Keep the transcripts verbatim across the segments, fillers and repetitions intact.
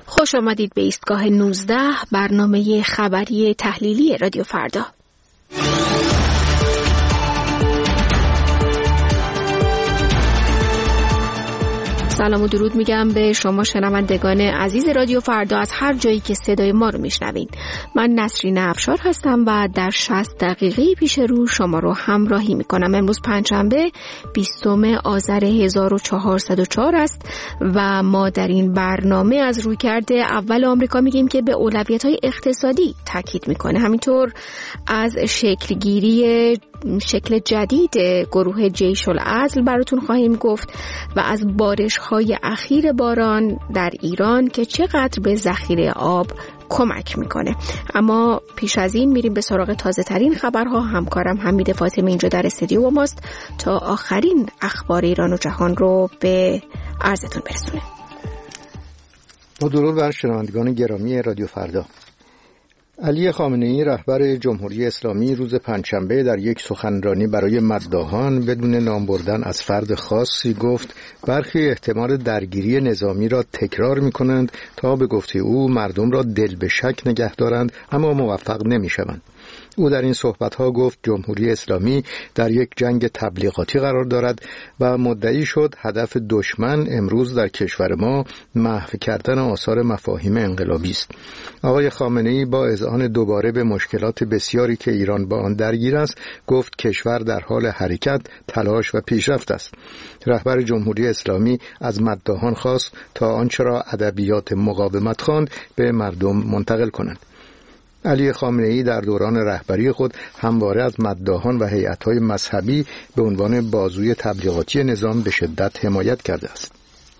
خوش آمدید به ایستگاه نوزده، برنامه خبری تحلیلی رادیو فردا. سلام و درود میگم به شما شنوندگان عزیز رادیو فردا از هر جایی که صدای ما رو میشنوید. من نسرین افشار هستم و در شصت دقیقه پیش رو شما رو همراهی میکنم. امروز پنجشنبه بیستم آذر هزار و چهارصد و چهار است و ما در این برنامه از رویکرد اول آمریکا میگیم که به اولویت‌های اقتصادی تاکید میکنه. همینطور از شکلگیری شکل جدید گروه جیش العدل براتون خواهیم گفت و از بارش‌های اخیر باران در ایران که چقدر به ذخیره آب کمک میکنه. اما پیش از این میریم به سراغ تازه ترین خبرها. همکارم حمید فاطمی اینجا در استودیو با ماست تا آخرین اخبار ایران و جهان رو به عرضتون برسونه. با درود بر شنوندگان گرامی رادیو فردا. علی خامنه‌ای رهبر جمهوری اسلامی روز پنجشنبه در یک سخنرانی برای مداحان بدون نام بردن از فرد خاصی گفت برخی احتمال درگیری نظامی را تکرار می‌کنند تا به گفته او مردم را دل به شک نگه دارند اما موفق نمی‌شوند. او در این صحبت‌ها گفت جمهوری اسلامی در یک جنگ تبلیغاتی قرار دارد و مدعی شد هدف دشمن امروز در کشور ما محو کردن آثار مفاهیم انقلابی است. آقای خامنه‌ای با اذعان دوباره به مشکلات بسیاری که ایران با آن درگیر است گفت کشور در حال حرکت، تلاش و پیشرفت است. رهبر جمهوری اسلامی از مداحان خواست تا آنچه را ادبیات مقاومت خواند به مردم منتقل کنند. علی خامنه‌ای در دوران رهبری خود همواره از مداحان و هیئت‌های مذهبی به عنوان بازوی تبلیغاتی نظام به شدت حمایت کرده است.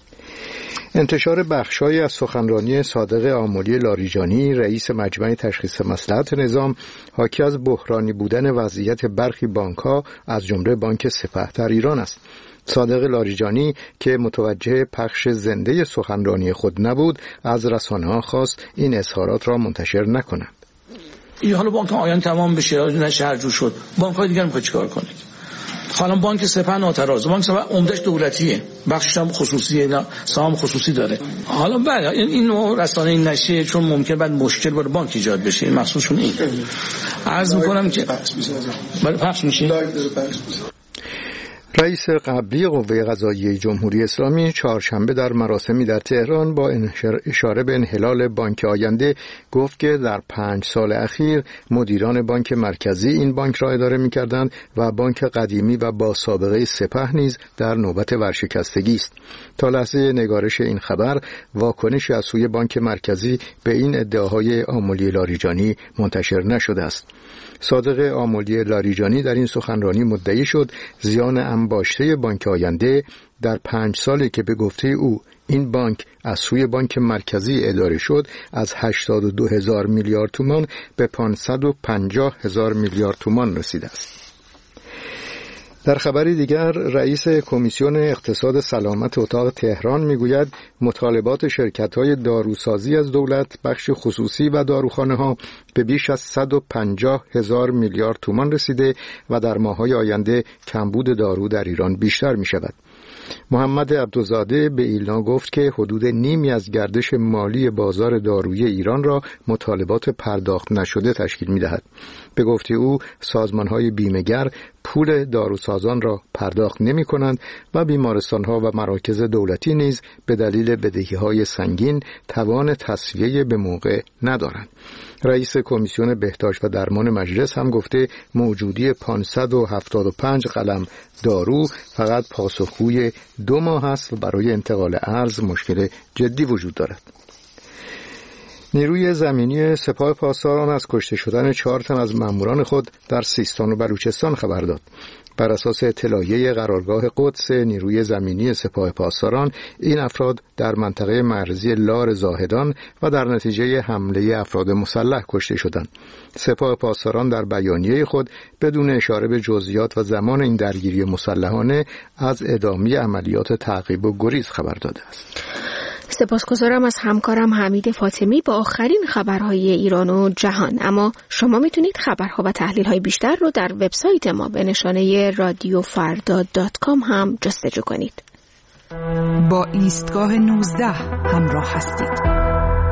انتشار بخش‌هایی از سخنرانی صادق آملی لاریجانی رئیس مجمع تشخیص مصلحت نظام حاکی از بحرانی بودن وضعیت برخی بانک‌ها از جمله بانک سپه در ایران است. صادق لاریجانی که متوجه پخش زنده سخنرانی خود نبود از رسانه‌ها خواست این اظهارات را منتشر نکنند. این حالا بانک آیان تمام بشه نشه هر جور شد بانک‌های دیگه می‌خواد چیکار کنه؟ حالا بانک سپه ناتراز، بانک سپه عمده‌اش دولتیه، بخشش هم خصوصیه، سهام خصوصی داره. حالا بعد این نوع رسانه این نشه چون ممکن بعد مشکل برای بانک ایجاد بشه، این مقصودشون این. عرض می‌کنم که بله پخش میشه. رئیس قبلی قوه قضاییه جمهوری اسلامی چهارشنبه در مراسمی در تهران با اشاره به انحلال بانک آینده گفت که در پنج سال اخیر مدیران بانک مرکزی این بانک را اداره می‌کردند و بانک قدیمی و با سابقه سپه نیز در نوبت ورشکستگی است. تا لحظه نگارش این خبر واکنشی از سوی بانک مرکزی به این ادعاهای آملی لاریجانی منتشر نشده است. صادق آملی لاریجانی در این سخنرانی مدعی شد زیان انباشته بانک آینده در پنج سالی که به گفته او این بانک از سوی بانک مرکزی اداره شد از هشتاد و دو هزار میلیارد تومان به پانصد و پنجاه هزار میلیارد تومان رسیده است. در خبری دیگر رئیس کمیسیون اقتصاد سلامت اتاق تهران میگوید مطالبات شرکت‌های داروسازی از دولت، بخش خصوصی و داروخانه‌ها به بیش از صد و پنجاه هزار میلیارد تومان رسیده و در ماه‌های آینده کمبود دارو در ایران بیشتر می‌شود. محمد عبدالزاده به ایلنا گفت که حدود نیمی از گردش مالی بازار دارویی ایران را مطالبات پرداخت نشده تشکیل می‌دهد. به گفته او سازمان‌های بیمه‌گر پول داروسازان را پرداخت نمی‌کنند و بیمارستان‌ها و مراکز دولتی نیز به دلیل بدهی‌های سنگین توان تسویه به موقع ندارند. رئیس کمیسیون بهداشت و درمان مجلس هم گفته موجودی پانصد و هفتاد و پنج قلم دارو فقط پاسخگوی دو ماه است و برای انتقال ارز مشکل جدی وجود دارد. نیروی زمینی سپاه پاسداران از کشته شدن چهار تن از ماموران خود در سیستان و بلوچستان خبر داد. بر اساس اطلاعیه قرارگاه قدس نیروی زمینی سپاه پاسداران این افراد در منطقه مرزی لار زاهدان و در نتیجه حمله افراد مسلح کشته شدند. سپاه پاسداران در بیانیه خود بدون اشاره به جزئیات و زمان این درگیری مسلحانه از ادامه عملیات تعقیب و گریز خبر داده است. سپاسگزارم از همکارم حمید فاطمی با آخرین خبرهای ایران و جهان. اما شما میتونید خبرها و تحلیل‌های بیشتر رو در وبسایت ما به نشانه رادیو فردا دات کام هم جستجو کنید. با ایستگاه نوزده همراه هستید.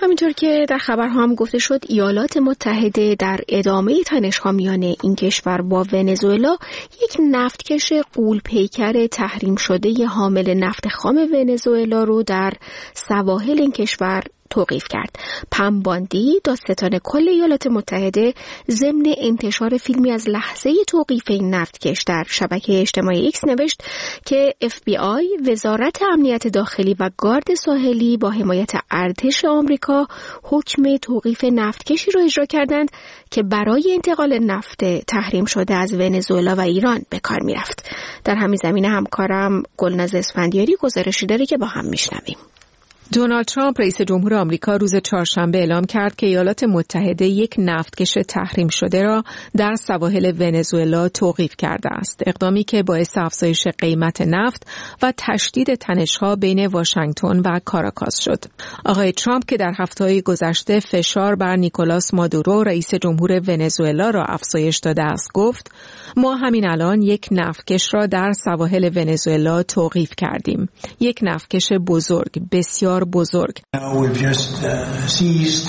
همینطور که در خبرها هم گفته شد ایالات متحده در ادامه تنش‌ها میان این کشور با ونزوئلا یک نفتکش غول‌پیکر تحریم شده حامل نفت خام ونزوئلا رو در سواحل این کشور توقیف کرد. پم باندی دادستان کل ایالات متحده ضمن انتشار فیلمی از لحظه توقیف این نفتکش در شبکه اجتماعی ایکس نوشت که اف بی آی، وزارت امنیت داخلی و گارد ساحلی با حمایت ارتش آمریکا حکم توقیف نفتکشی را اجرا کردند که برای انتقال نفت تحریم شده از ونزوئلا و ایران به کار می‌رفت. در همین زمینه همکارم گلناز اسفندیاری گزارشی داره که با هم میشنویم. دونالد ترامپ رئیس جمهور آمریکا روز چهارشنبه اعلام کرد که ایالات متحده یک نفتکش تحریم شده را در سواحل ونزوئلا توقیف کرده است. اقدامی که باعث افزایش قیمت نفت و تشدید تنش‌ها بین واشنگتن و کاراکاس شد. آقای ترامپ که در هفته‌های گذشته فشار بر نیکولاس مادورو رئیس جمهور ونزوئلا را افزایش داده است، گفت: ما همین الان یک نفتکش را در سواحل ونزوئلا توقیف کردیم. یک نفتکش بزرگ، بسیار بزرگ. We've just uh, seized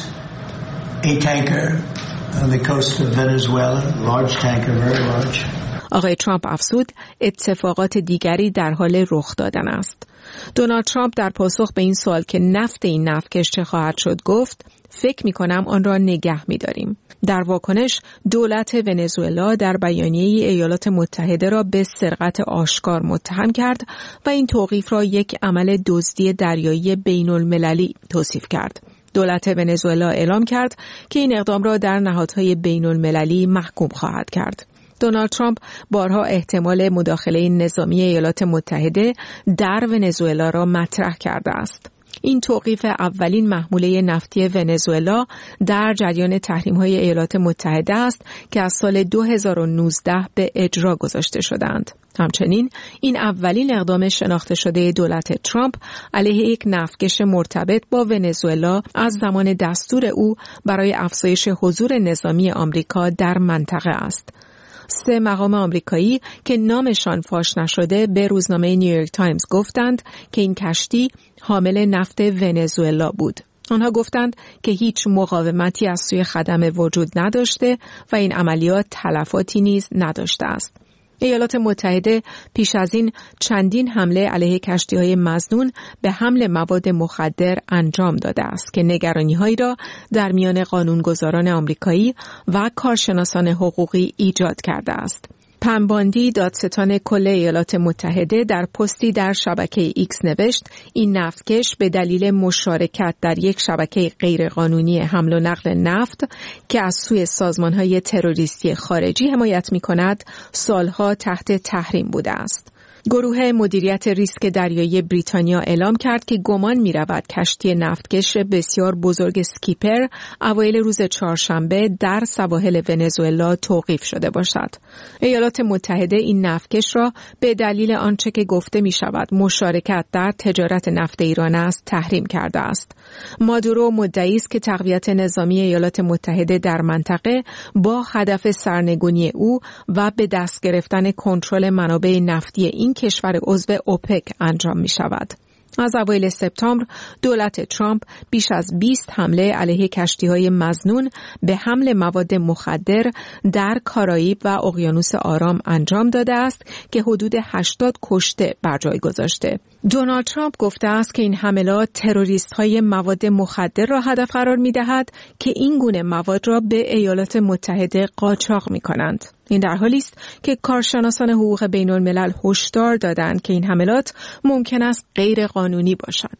a tanker on the coast of Venezuela, large tanker, very large. آقای ترامپ افزود اتفاقات دیگری در حال رخ دادن است. دونالد ترامپ در پاسخ به این سوال که نفت این نفتکش چه خواهد شد گفت: فکر می کنم آن را نگه می داریم. در واکنش دولت ونزوئلا در بیانیه ایالات متحده را به سرقت آشکار متهم کرد و این توقیف را یک عمل دزدی دریایی بین المللی توصیف کرد. دولت ونزوئلا اعلام کرد که این اقدام را در نهادهای بین المللی محکوم خواهد کرد. دونالد ترامپ بارها احتمال مداخله نظامی ایالات متحده در ونزوئلا را مطرح کرده است. این توقیف اولین محموله نفتی ونزوئلا در جریان تحریم‌های ایالات متحده است که از سال دو هزار و نوزده به اجرا گذاشته شدند. همچنین این اولین اقدام شناخته شده دولت ترامپ علیه یک نفتکش مرتبط با ونزوئلا از زمان دستور او برای افزایش حضور نظامی آمریکا در منطقه است. سه مقام آمریکایی که نامشان فاش نشده به روزنامه نیویورک تایمز گفتند که این کشتی حامل نفت ونزوئلا بود. آنها گفتند که هیچ مقاومتی از سوی خدمه وجود نداشته و این عملیات تلفاتی نیز نداشته است. ایالات متحده پیش از این چندین حمله علیه کشتی‌های مظنون به حمل مواد مخدر انجام داده است که نگرانی‌هایی را در میان قانونگذاران آمریکایی و کارشناسان حقوقی ایجاد کرده است. پم باندی دادستان کل ایالات متحده در پستی در شبکه ایکس نوشت: این نفتکش به دلیل مشارکت در یک شبکه غیرقانونی حمل و نقل نفت که از سوی سازمان‌های تروریستی خارجی حمایت می‌کند، سالها تحت تحریم بوده است. گروه مدیریت ریسک دریایی بریتانیا اعلام کرد که گمان می‌رود کشتی نفتکش بسیار بزرگ سکیپر اوایل روز چهارشنبه در سواحل ونزوئلا توقیف شده باشد. ایالات متحده این نفتکش را به دلیل آنچه که گفته می‌شود مشارکت در تجارت نفت ایران است تحریم کرده است. مادورو مدعی است که تقویت نظامی ایالات متحده در منطقه با هدف سرنگونی او و به دست گرفتن کنترل منابع نفتی این کشور عضو اوپک انجام می شود. از اوایل سپتامبر دولت ترامپ بیش از بیست حمله علیه کشتی‌های مظنون به حمل مواد مخدر در کارائیب و اقیانوس آرام انجام داده است که حدود هشتاد کشته بر جای گذاشته. دونالد ترامپ گفته است که این حملات تروریست‌های مواد مخدر را هدف قرار می‌دهد که این گونه مواد را به ایالات متحده قاچاق می‌کنند. این در حالی است که کارشناسان حقوق بین الملل هشدار دادند که این حملات ممکن است غیر قانونی باشد.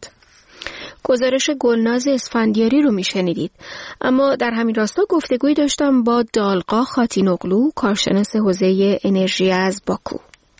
گزارش گلناز اسفندیاری رو میشنیدید. اما در همین راستا گفتگوی داشتم با دالقا خاتینوغلو، کارشناس حوزه انرژی از باکو.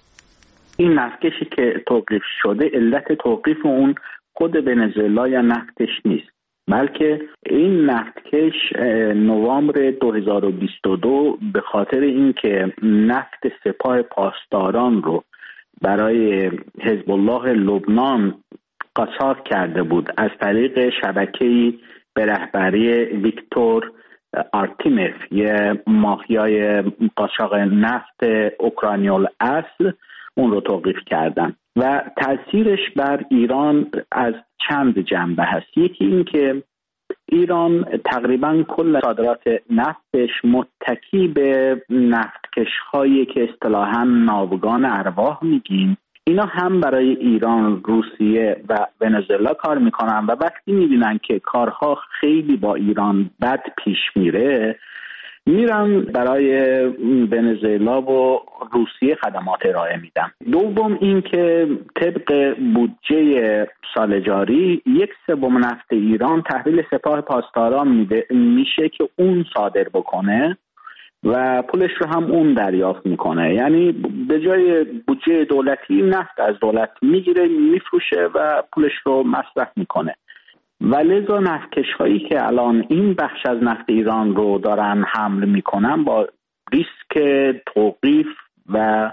این نفتکشی که توقیف شده، علت توقیف اون خود ونزوئلا یا نفتش نیست، بلکه این نفتکش نوامبر دو هزار و بیست و دو به خاطر اینکه نفت سپاه پاسداران رو برای حزب الله لبنان قاچاق کرده بود از طریق شبکه‌ای به رهبری ویکتور آرتیمف، یه مافیای قاچاق نفت اوکراینی اصل، اون رو توقیف کردن و تاثیرش بر ایران از چند جنبه هست. یکی این که ایران تقریبا کل صادرات نفتش متکی به نفتکش‌هایی که اصطلاحاً ناوگان ارواح میگیم. اینا هم برای ایران، روسیه و ونزوئلا کار میکنن و وقتی میبینن که کارها خیلی با ایران بد پیش میره، میرن برای ونزوئلا و روسیه خدمات ارائه میدن. دوم این که طبق بودجه سال جاری یک سوم نفت ایران تحویل سپاه پاسداران میده میشه که اون صادر بکنه و پولش رو هم اون دریافت میکنه. یعنی به جای بودجه دولتی نفت از دولت میگیره، میفروشه و پولش رو مصرف میکنه. و لذا نفتکش هایی که الان این بخش از نفت ایران رو دارن حمل میکنن با ریسک توقیف و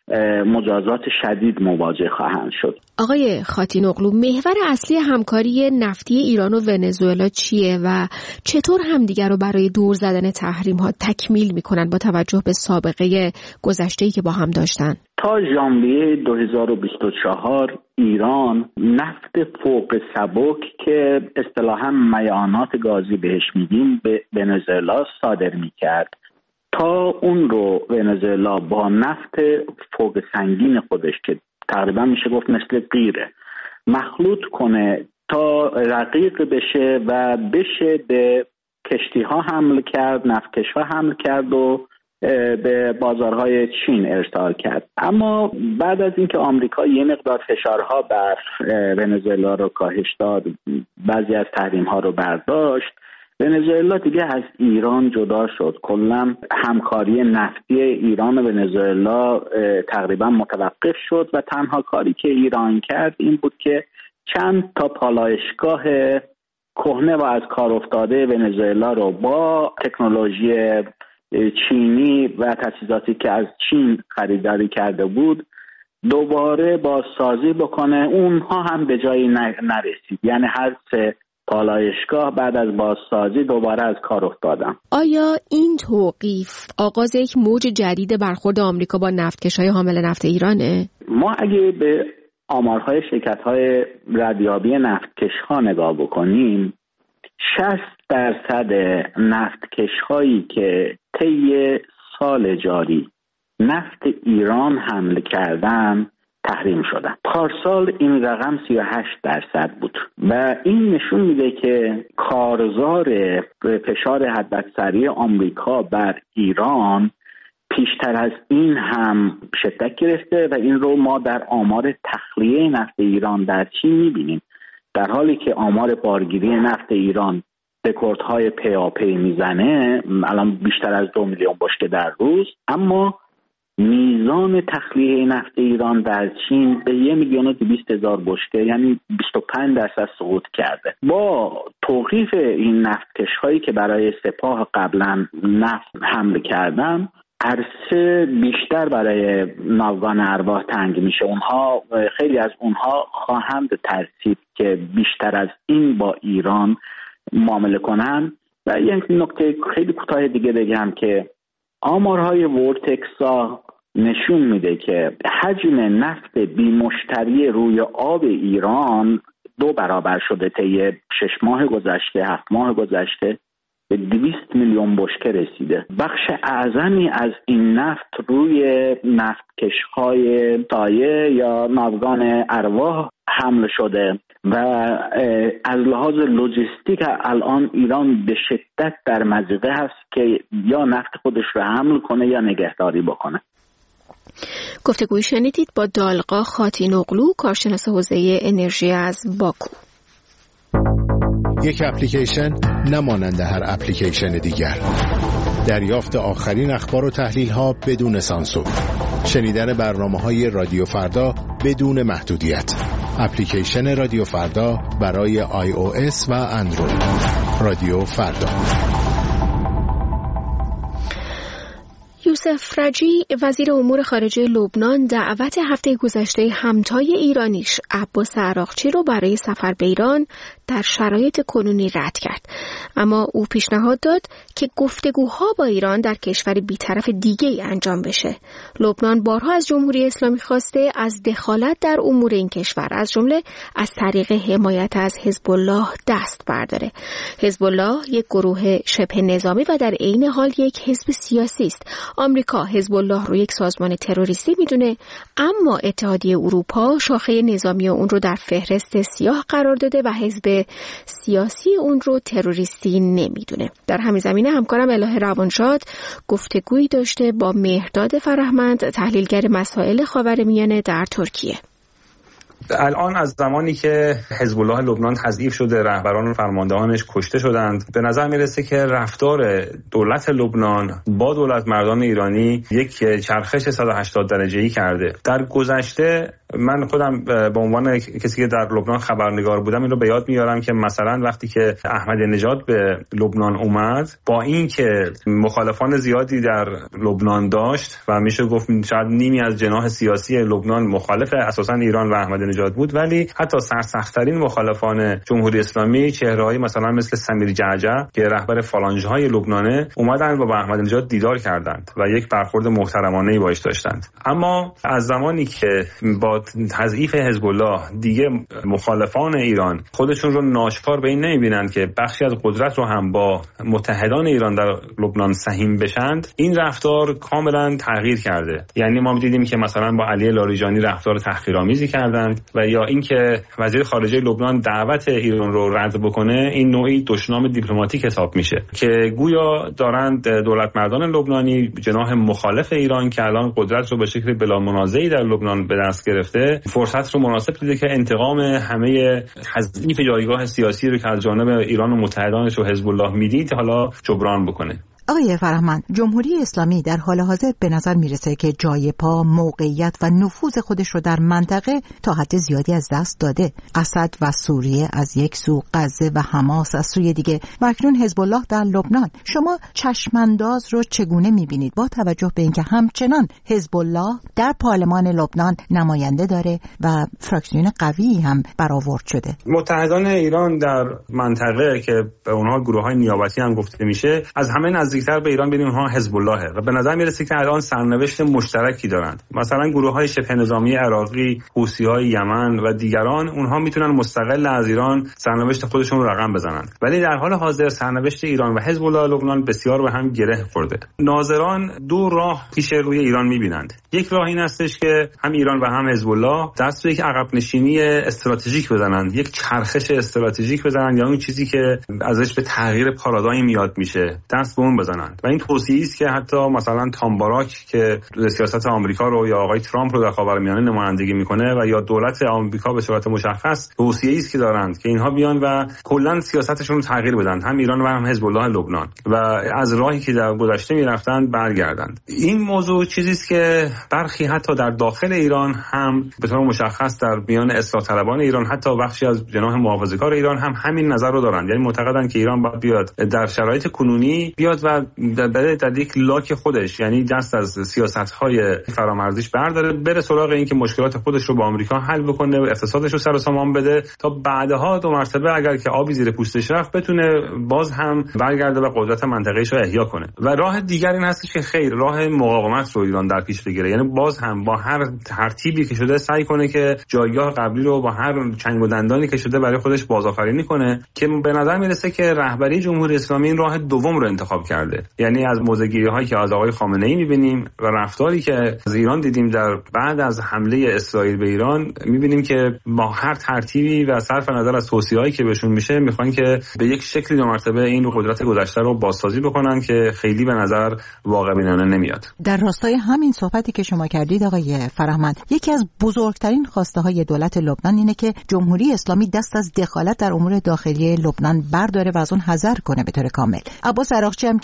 مجازات شدید مواجه خواهند شد. آقای خاتینوغلو، محور اصلی همکاری نفتی ایران و ونزوئلا چیه و چطور همدیگر رو برای دور زدن تحریم ها تکمیل میکنن با توجه به سابقه گذشته‌ای که با هم داشتن؟ تا ژانویه دو هزار و بیست و چهار ایران نفت فوق سبک که اصطلاحاً میانات گازی بهش میگیم به ونزوئلا صادر میکرد. تا اون رو ونزوئلا با نفت فوق سنگین خودش که تقریبا میشه گفت مثل قیره مخلوط کنه تا رقیق بشه و بشه به کشتی ها حمل کرد، نفتکش ها حمل کرد و به بازارهای چین ارسال کرد. اما بعد از اینکه آمریکا یه مقدار فشارها بر ونزوئلا رو کاهش داد، بعضی از تحریم ها رو برداشت، ونزوئلا دیگه از ایران جدا شد. کلا همکاری نفتی ایران و ونزوئلا تقریبا متوقف شد و تنها کاری که ایران کرد این بود که چند تا پالایشگاه کهنه و از کار افتاده ونزوئلا رو با تکنولوژی چینی و تجهیزاتی که از چین خریداری کرده بود دوباره بازسازی بکنه. اونها هم به جایی نرسید، یعنی هر سه پالایشگاه بعد از بازسازی دوباره از کار افتادن. آیا این توقیف آغاز یک موج جدید برخورد آمریکا با نفتکش‌های حامل نفت ایرانه؟ ما اگه به آمارهای شرکت‌های ردیابی نفتکش‌ها نگاه بکنیم، شصت درصد نفتکش‌هایی که طی سال جاری نفت ایران حمل کردن تحریم شدن. پارسال این رقم سی و هشت درصد بود و این نشون میده که کارزار فشار حداکثری آمریکا بر ایران پیشتر از این هم شدت گرفته و این رو ما در آمار تخلیه نفت ایران در چین میبینیم، در حالی که آمار بارگیری نفت ایران رکوردهای پیاپی میزنه، الان بیشتر از دو میلیون بشکه در روز، اما میزان تخلیه نفت ایران در چین به یک میلیون و دویست هزار بشکه، یعنی بیست و پنج درصد سقوط کرده. با توقیف این نفتکش هایی که برای سپاه قبلا نفت حمل کردن، عرصه بیشتر برای ناوگان ارواح تنگ میشه. اونها خیلی از اونها خواهند ترسید که بیشتر از این با ایران معامله کنن. و یک نکته خیلی کوتاه دیگه بگم که آمارهای ورتکسا نشون میده که حجم نفت بی مشتری روی آب ایران دو برابر شده طی شش ماه گذشته، هفت ماه گذشته به دویست میلیون بشکه رسیده. بخش اعظمی از این نفت روی نفتکش‌های سایه یا ناوگان ارواح حمل شده و از لحاظ لوجستیک الان ایران به شدت در مضیقه هست که یا نفت خودش رو حمل کنه یا نگهداری بکنه. گفتگوی شنیدید با دالقا خاتینوغلو، کارشناس حوزه انرژی از باکو. یک اپلیکیشن نمانند هر اپلیکیشن دیگر. دریافت آخرین اخبار و تحلیل ها بدون سانسور. شنیدن برنامه‌های رادیو فردا بدون محدودیت. اپلیکیشن رادیو فردا برای آی او اس و اندروید. رادیو فردا. یوسف رجی وزیر امور خارجه لبنان دعوت هفته گذشته همتای ایرانیش عباس عراقچی رو برای سفر به ایران در شرایط کنونی رد کرد، اما او پیشنهاد داد که گفتگوها با ایران در کشور بی‌طرف دیگه‌ای انجام بشه. لبنان بارها از جمهوری اسلامی خواسته از دخالت در امور این کشور، از جمله از طریق حمایت از حزب الله دست برداره. حزب الله یک گروه شبه نظامی و در عین حال یک حزب سیاسی است. آمریکا حزب الله رو یک سازمان تروریستی میدونه، اما اتحادیه اروپا شاخه نظامی اون رو در فهرست سیاه قرار داده و حزب سیاسی اون رو تروریستی نمیدونه. در همین زمینه همکارم الهه روانشاد گفتگویی داشته با مهرداد فرهمند، تحلیلگر مسائل خاورمیانه در ترکیه. الان از زمانی که حزب الله لبنان تضعیف شده، رهبران و فرماندهانش کشته شدند، به نظر میرسه که رفتار دولت لبنان با دولت مردان ایرانی یک چرخش صد و هشتاد درجه‌ای کرده. در گذشته من خودم به عنوان کسی که در لبنان خبرنگار بودم این رو به یاد میارم که مثلا وقتی که احمدی نژاد به لبنان اومد، با اینکه مخالفان زیادی در لبنان داشت و میشه گفت شاید نیمی از جناح سیاسی لبنان مخالف اساسا ایران و احمدی نژاد بود، ولی حتی سرسخت‌ترین مخالفان جمهوری اسلامی، چهره‌هایی مثلا مثل سمیر جعجع که رهبر فالانژهای لبنانه، اومدن و با احمدی نژاد دیدار کردند و یک برخورد محترمانه‌ای باهاش داشتند. اما از زمانی که با تضعیف حزب الله دیگه مخالفان ایران خودشون رو ناشکار به این نمی‌بینند که بخشی از قدرت رو هم با متحدان ایران در لبنان سهیم بشند، این رفتار کاملا تغییر کرده. یعنی ما دیدیم که مثلا با علی لاریجانی رفتار تحقیرآمیزی کردند و یا اینکه وزیر خارجه لبنان دعوت ایران رو رد بکنه، این نوعی دشنام دیپلماتیک حساب میشه که گویا دارند دولت مردان لبنانی جناح مخالف ایران که الان قدرت رو به شکل بلا منازعی در لبنان به دست گرفته، فرصت رو مناسب دیده که انتقام همه تضعیف جایگاه سیاسی رو که از جانب ایران و متحدانش و حزب الله میدید حالا جبران بکنه. آقای فرهمند، جمهوری اسلامی در حال حاضر به نظر میرسه که جای پا، موقعیت و نفوذ خودش رو در منطقه تا حد زیادی از دست داده. اسد و سوریه از یک سو، غزه و حماس از سوی دیگه و اکنون حزب الله در لبنان. شما چشمانداز رو چگونه میبینید با توجه به اینکه همچنان حزب الله در پارلمان لبنان نماینده داره و فراکسیون قوی هم برآورد شده؟ متحدان ایران در منطقه که به اونها گروه‌های نیابتی هم گفته میشه، از همه نزدیکتر به ایران بین اونها حزب اللهه و به نظر میرسه که الان سرنوشت مشترکی دارند. مثلا گروه‌های شبه نظامی عراقی، حوثی‌های یمن و دیگران، اونها میتونن مستقل از ایران سرنوشت خودشون رو رقم بزنند، ولی در حال حاضر سرنوشت ایران و حزب الله لبنان بسیار به هم گره خورده. ناظران دو راه پیش روی ایران میبینند. یک راه این هستش که هم ایران و هم حزب الله دست به یک عقب نشینی استراتژیک بزنند، یک چرخش استراتژیک بزنند، یا اون چیزی که ازش به تغییر پارادایم یاد میشه دست به اون بزنند. و این توصیه‌ای است که حتی مثلا تام باراک که سیاست آمریکا رو یا آقای ترامپ رو در خاورمیانه نمایندگی میکنه و یا دولت آمریکا به صورت مشخص توصیه‌ای است که دارند که اینها بیان و کلا سیاستشون رو تغییر بدن، هم ایران و هم حزب الله لبنان، و از راهی که در گذشته میرفتند برگردند. این موضوع چیزی است که برخی حتی در داخل ایران هم به طور مشخص در میان اصلاح طلبان ایران، حتی بخشی از جناح محافظه‌کار ایران هم همین نظر رو دارند. یعنی معتقدند که ایران باید بیاد در شرایط کنونی بیاد و در, در یک لاک خودش، یعنی دست از سیاست‌های فرامرزیش برداره، بره سراغ این که مشکلات خودش رو با آمریکا حل بکنه و اقتصادش رو سر و سامان بده تا بعدها دو مرتبه اگر که آبی زیر پوستش رفت بتونه باز هم برگرده و قدرت منطقه‌ایش رو احیا کنه. و راه دیگر این هستش که خیر، راه مقاومت رو ایران در پیش بگیره، یعنی باز هم با هر ترتیبی که شده سعی کنه که جایگاه قبلی رو با هر چنگ و دندانی که شده برای خودش بازآفرینی کنه، که به نظر میرسه که رهبری جمهوری اسلامی این راه دوم رو انتخاب کرده. یعنی از موضع‌گیری‌هایی که از آقای خامنه‌ای می‌بینیم و رفتاری که از ایران دیدیم در بعد از حمله اسرائیل به ایران، می‌بینیم که با هر ترتیبی و صرف نظر از توصیه‌هایی که بهشون میشه میخوان که به یک شکلی دو مرتبه این قدرت گذشته رو بازسازی بکنن که خیلی به نظر واقع بینانه نمیاد. در راستای همین صحبتی که شما کردید آقای فرهمند، یکی از بزرگترین خواسته‌های دولت لبنان اینه که جمهوری اسلامی دست از دخالت در امور داخلی لبنان برداره و از اون حذر کنه به طور کامل. عباس عراقچی هم که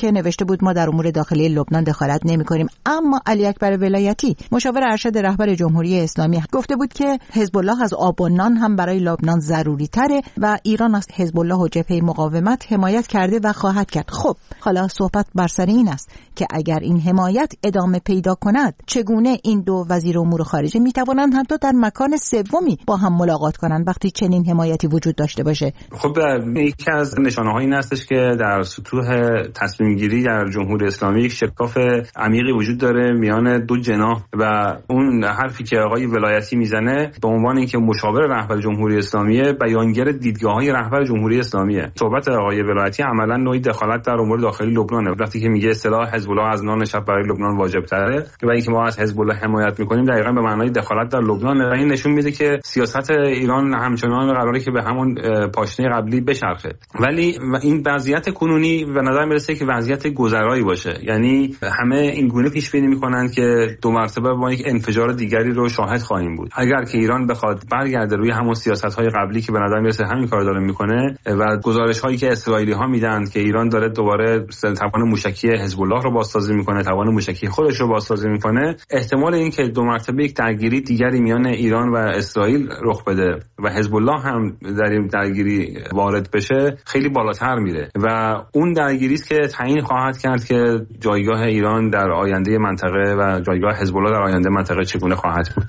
که نوشته بود ما در امور داخلی لبنان دخالت نمی‌کنیم، اما علی اکبر ولایتی مشاور ارشد رهبر جمهوری اسلامی گفته بود که حزب الله از آب و نان هم برای لبنان ضروری تره و ایران از حزب الله و جبهه مقاومت حمایت کرده و خواهد کرد. خب حالا صحبت بر سر این است که اگر این حمایت ادامه پیدا کند چگونه این دو وزیر امور خارجه میتوانند حتی در مکان سومی با هم ملاقات کنند وقتی چنین حمایتی وجود داشته باشه. خب یکی از نشانه‌های این هستش که در سطوح تصمیم گیری در جمهوری اسلامی یک شکاف عمیقی وجود داره میان دو جناح و اون حرفی که آقای ولایتی میزنه به عنوان اینکه مشاور رهبر جمهوری اسلامی بیانگر دیدگاه‌های رهبر جمهوری اسلامیه. صحبت آقای ولایتی عملاً نوعی دخالت در امور داخلی لبنانه. وقتی که میگه اصطلاح حزب الله از نان شب برای لبنان واجب تره و اینکه ما از حزب الله حمایت میکنیم دقیقاً به معنای دخالت در لبنان و این نشون میده که سیاست ایران همچنان قراره که به همون پاشنه قبلی بچرخه. ولی این وضعیت کنونی به نظر میرسه که وضعیت گذرایی باشه، یعنی همه این گونه پیش بینی میکنن که دو مرتبه با یک انفجار دیگری رو شاهد خواهیم بود. اگر که ایران بخواد برگرده روی همون سیاست‌های قبلی که به نظر میرسه همین کارو داره میکنه و گزارش‌هایی که اسرائیلی‌ها میدن که ایران داره دوباره توان موشکی حزب الله رو بازسازی میکنه، توان موشکی خودش رو بازسازی میکنه، احتمال این که دو مرتبه یک درگیری دیگری میان ایران و اسرائیل رخ بده و حزب الله هم در این درگیری وارد بشه خیلی بالاتر میره و اون درگیری است که تعیین خواهد کرد که جایگاه ایران در آینده منطقه و جایگاه حزب الله در آینده منطقه چگونه خواهد بود.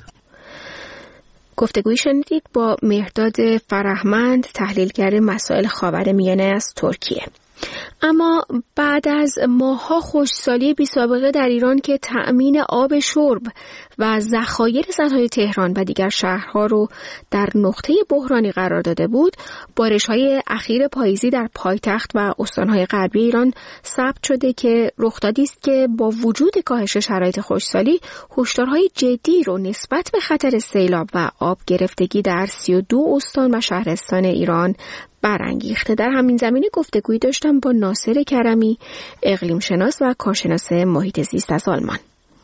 گفتگوی شنیدید با مهرداد فرهمند، تحلیلگر مسائل خاورمیانه از ترکیه. اما بعد از ماه‌ها خشکسالی بی‌سابقه در ایران که تأمین آب شرب و ذخایر سدهای تهران و دیگر شهرها رو در نقطه بحرانی قرار داده بود، بارش‌های اخیر پاییزی در پایتخت و استان‌های غربی ایران ثبت شده که رخدادی است که با وجود کاهش شرایط خشکسالی، هشدارهای جدی رو نسبت به خطر سیلاب و آب گرفتگی در سی و دو استان و شهرستان ایران برانگیخته. در همین زمینه گفتگویی داشتم با ناصر کرمی، اقلیم شناس و کارشناس محیط زیست از آلمان.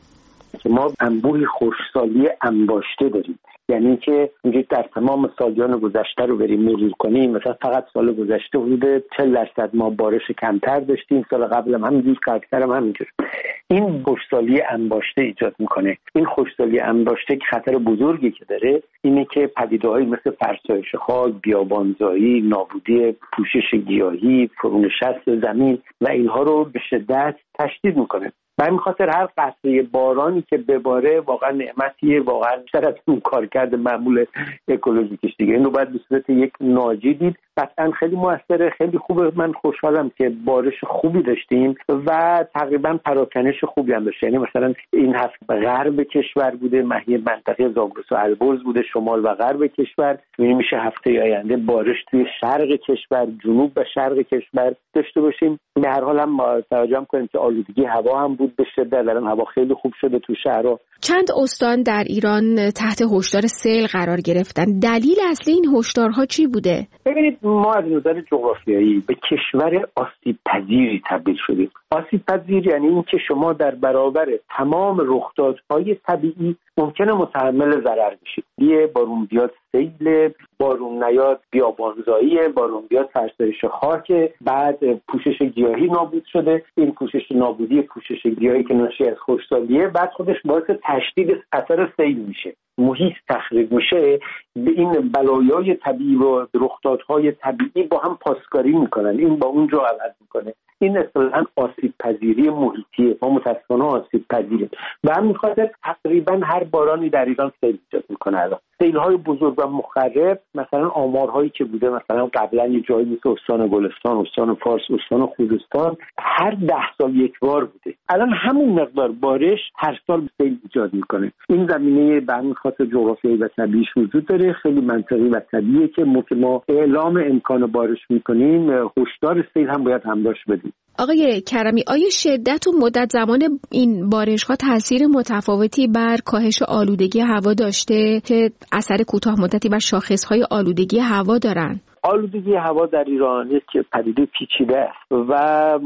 ما انبوهی خشکسالی انباشته داریم، یعنی که اینجوری در تمام سالیان گذشته رو بریم مرور کنیم، مثلا فقط سال گذشته حدود چهل درصد ما بارش کمتر داشتیم، سال قبل هم همینجور، کمتر هم همینجور. این خشکسالی انباشته ایجاد میکنه. این خشکسالی انباشته که خطر بزرگی که داره اینه که پدیده‌هایی مثل فرسایش خاک، بیابانزایی، نابودی پوشش گیاهی، فرونشست زمین و اینها رو به شدت تشدید میکنه. به همین خاطر هر قطره بارانی که بباره واقعا نعمتیه، واقعا بیشتر از اون کارکرد معمول اکولوژیکش دیگه. این رو باید به صورت یک ناجی دید. قطعا خیلی موثره، خیلی خوبه. من خوشحالم که بارش خوبی داشتیم و تقریبا پراکنش خوبی هم داشت. یعنی مثلا این هفته غرب کشور بوده، مهیه منطقه زاگرس و البرز بوده، شمال و غرب کشور. یعنی میشه هفته آینده بارش توی شرق کشور، جنوب و شرق کشور داشته باشیم. به هر حال هم توجه کنیم که آلودگی هوا هم بود به شدت، الان هوا خیلی خوب شده تو شهرها. چند استان در ایران تحت هشدار سیل قرار گرفتن. دلیل اصلی این هشدارها چی بوده؟ ببینید ما از نظر جغرافیایی به کشور آسیب پذیری تبدیل شدیم. آسیب پذیر یعنی این که شما در برابر تمام رخدادهای طبیعی ممکنه متحمل ضرر بشید. یه بارون بیاد سیل، بارون نیاد بیابانزایی، بارون بیاد فرسایش خاک، بعد پوشش گیاهی نابود شده. این پوشش نابودی پوشش گیاهی که ناشی از خشکسالیه بعد خودش باعث تشدید اثر سیل میشه، محیط تخریب میشه. به این بلایای طبیعی و رخدادهای طبیعی با هم پاسکاری میکنن، این با اون رو عوض میکنه. این اصلا آسیب پذیری محیطیه. ما متاسفانه آسیب پذیریم و همین خاطر تقریبا هر بارانی در ایران سیل ایجاد میکنه. الان سیل‌های بزرگ و مخرب، مثلا آمارهایی که بوده مثلا قبلا یه جایی مثل استان گلستان، استان فارس، استان خوزستان هر ده سال یک بار بوده. الان همون مقدار بارش هر سال سیل ایجاد میکنه. این زمینه به همین خاطر جغرافیایی و طبیعیش وجود داره. خیلی منطقی و طبیعیه که ما اعلام امکان بارش میکنیم، هشدار سیل هم باید همراهش بدیم. آقای کرمی، آیا شدت و مدت زمان این بارش‌ها تاثیر متفاوتی بر کاهش آلودگی هوا داشته که اثر کوتاه مدتی بر شاخص‌های آلودگی هوا دارن؟ آلودگی هوا در ایران یک پدیده پیچیده است و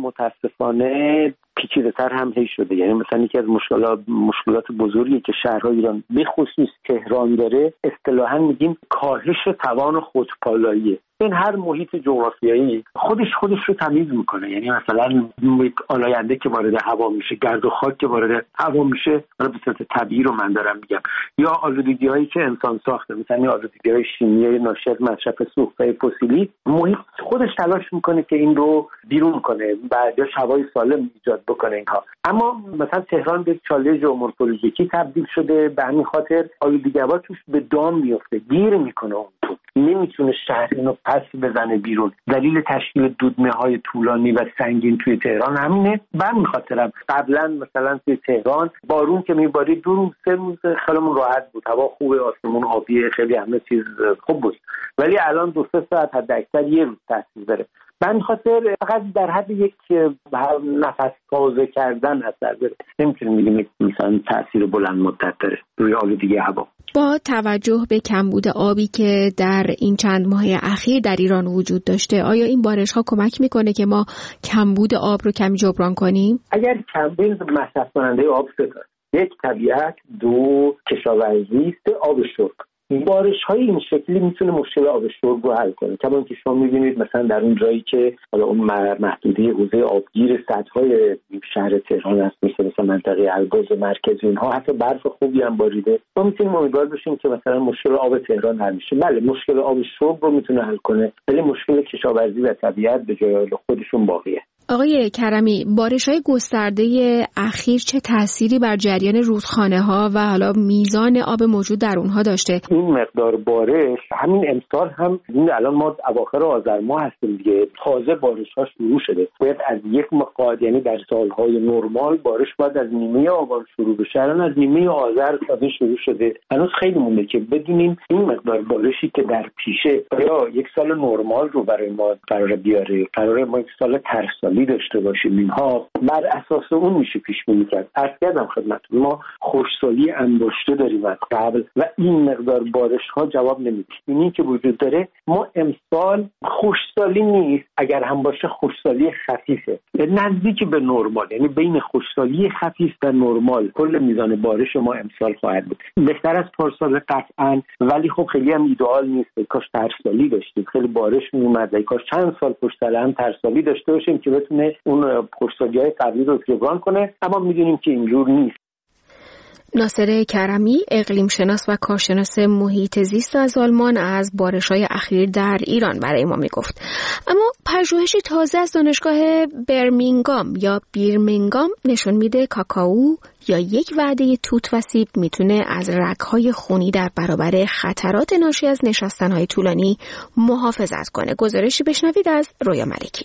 متاسفانه پیچیده‌تر هم هی شده. یعنی مثلا یکی از مشکلات مشکلات بزرگی که شهرهای ایران به خصوص تهران داره، اصطلاحاً میگیم کاهش توان خودپالاییه. این هر محیط جغرافیایی خودش خودش رو تمیز میکنه. یعنی مثلا آلاینده که وارد هوا میشه، گرد و خاک که وارد هوا میشه، حالا به صورت طبیعی رو من دارم میگم، یا آلودگی‌هایی که انسان ساخته، مثلا آلودگی‌های شیمیایی ناشی از مصرف سوختهای فسیلی، محیط خودش تلاش میکنه که این رو بیرون کنه و یا هوای سالم ایجاد بکنه اینها. اما مثلا تهران به چاله ژئومورفولوژیکی تبدیل شده، به همین خاطر آلودگی هوا توش به دام میفته، گیر میکنه اون تو، نمیتونه شهر اینو پس بزنه بیرون. دلیل تشکیل دودمه‌های طولانی و سنگین توی تهران همینه. به همین خاطرم قبلا مثلا توی تهران بارون که میبارید دو روز سه روز خیالمون راحت بود، هوا خوبه، آسمون آبیه، خیلی همه چیز خوب بود. ولی الان دو سه ساعت حد اکثر یه روز تاثیر داره. من خاطر فقط در حد یک نفس تازه کردن اثر داره، نمیتونیم بگیم مثلا تاثیر بلند مدت داره روی آلودگی هوا. با توجه به کمبود آبی که در این چند ماه اخیر در ایران وجود داشته، آیا این بارش ها کمک میکنه که ما کمبود آب رو کمی جبران کنیم؟ اگر کمبود مصرف کننده آب سه تا، یک طبیعت، دو کشاورزی، سه آب شرب. بارش های این شکلی میتونه مشکل آب شرب رو حل کنه. کما که شما میبینید مثلا در اون جایی که حالا اون محدوده حوزه آبگیر سدهای شهر تهران هست، مثل مثلا منطقه البرز مرکزی، اینها حتی برف خوبی هم باریده، ما میتونیم امیدوار بشیم که مثلا مشکل آب تهران حل میشه. بله مشکل آب شرب رو میتونه حل کنه، ولی مشکل کشاورزی و طبیعت به جای خودشون باقیه. آقای کرمی، بارش‌های گسترده اخیر چه تأثیری بر جریان رودخانه‌ها و حالا میزان آب موجود در اونها داشته؟ این مقدار بارش همین امسال هم، الان ما اواخر آذر ماه هستیم دیگه، تازه بارش‌ها شروع شده. باید از یک مقدار، یعنی در سال‌های نرمال بارش باید از نیمه آبان شروع بشه، الان از نیمه آذر تازه شروع شده. هنوز خیلی مونده که بدونیم این مقدار بارشی که در پیشه یا یک سال نرمال رو برای ما قرار بیاره، قراره ما یک سال ترسالی داشته باشیم. اینها بر اساس اون میشه پیش بینی کرد. عرض کردم خدمتتون ما خشکسالی انباشته داریم از قبل و این مقدار بارش ها جواب نمیده. اینی که وجود داره، ما امسال خشکسالی نیست، اگر هم باشه خشکسالی خفیفه، نزدیک به نرمال، یعنی بین خشکسالی خفیف و نرمال کل میزان بارش ما امسال خواهد بود. بهتر از پارسال قطعا، ولی خب خیلی هم ایدئال نیست. کاش ترسالی داشتیم، خیلی بارش میومد، کاش چند سال پشت سر هم ترسالی داشته باشیم که بتونه اون خشکسالی‌های قبلی رو جبران کنه، اما میدونیم که اینجور نیست. ناصر کرمی، اقلیم شناس و کارشناس محیط زیست از آلمان، از بارش‌های اخیر در ایران برای ما میگفت. اما پژوهشی تازه از دانشگاه برمینگام یا بیرمینگام نشون میده کاکائو یا یک وعده توت و سیب میتونه از رگ‌های خونی در برابر خطرات ناشی از نشستن‌های طولانی محافظت کنه. گزارشی بشنوید از رویا ملکی.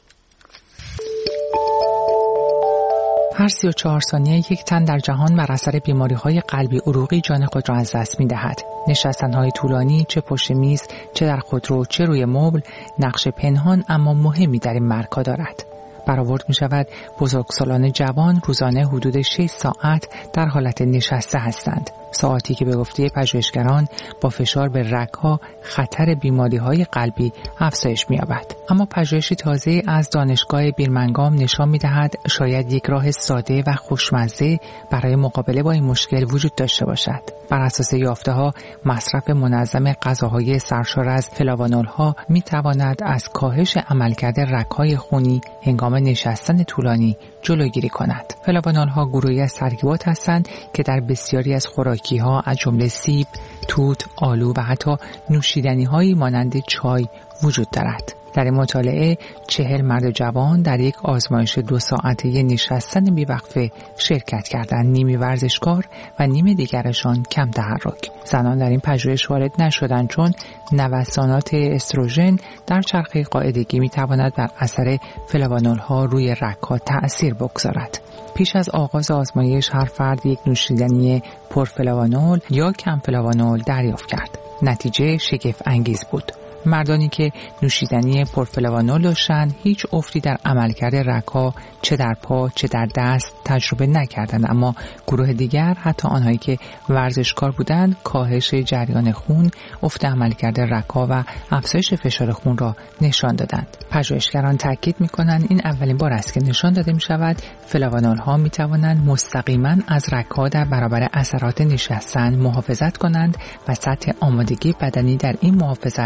هر سی و چهار ثانیه یک تن در جهان بر اثر بیماری‌های قلبی عروقی جان خود را از دست می‌دهد. نشستن‌های طولانی، چه پشت میز، چه در خودرو، چه روی مبل، نقش پنهان اما مهمی در این مرگ‌ها دارد. برآورد می‌شود بزرگسالان جوان روزانه حدود شش ساعت در حالت نشسته هستند. ساعتی که به گفته پژوهشگران با فشار به رگ‌ها خطر بیماری‌های قلبی افزایش می‌یابد. اما پژوهشی تازه از دانشگاه بیرمنگام نشان می‌دهد شاید یک راه ساده و خوشمزه برای مقابله با این مشکل وجود داشته باشد. بر اساس یافته‌ها مصرف منظم غذاهای سرشار از فلاوانول‌ها می‌تواند از کاهش عملکرد رگ‌های خونی هنگام نشستن طولانی جلوگیری کند. فلاوانول‌ها گروهی از ترکیبات هستند که در بسیاری از خوراکی‌ها از جمله سیب، توت، آلو و حتی نوشیدنی‌هایی مانند چای وجود دارد. در این مطالعه چهل مرد جوان در یک آزمایش دو ساعته نشستن بیوقفه شرکت کردند. نیمی ورزشکار و نیم دیگرشان کم تحرک. زنان در این پژوهش وارد نشدند چون نوسانات استروژن در چرخه قاعدگی میتواند بر اثر فلاوانول‌ها روی رگ‌ها تأثیر بگذارد. پیش از آغاز آزمایش هر فرد یک نوشیدنی پرفلاوانول یا کم فلاوانول دریافت کرد. نتیجه شگفت انگیز بود. مردانی که نوشیدنی پرفلاوانول داشتند هیچ افتی در عملکرد رگ‌ها چه در پا چه در دست تجربه نکردند، اما گروه دیگر حتی آنهایی که ورزشکار بودند کاهش جریان خون، افت عملکرد رگ‌ها و افزایش فشار خون را نشان دادند. پژوهشگران تاکید می‌کنند این اولین بار است که نشان داده می‌شود فلاوانول‌ها می‌توانند مستقیما از رگ‌ها در برابر اثرات نشستن محافظت کنند و سطح آمادگی بدنی در این محافظت تفاوت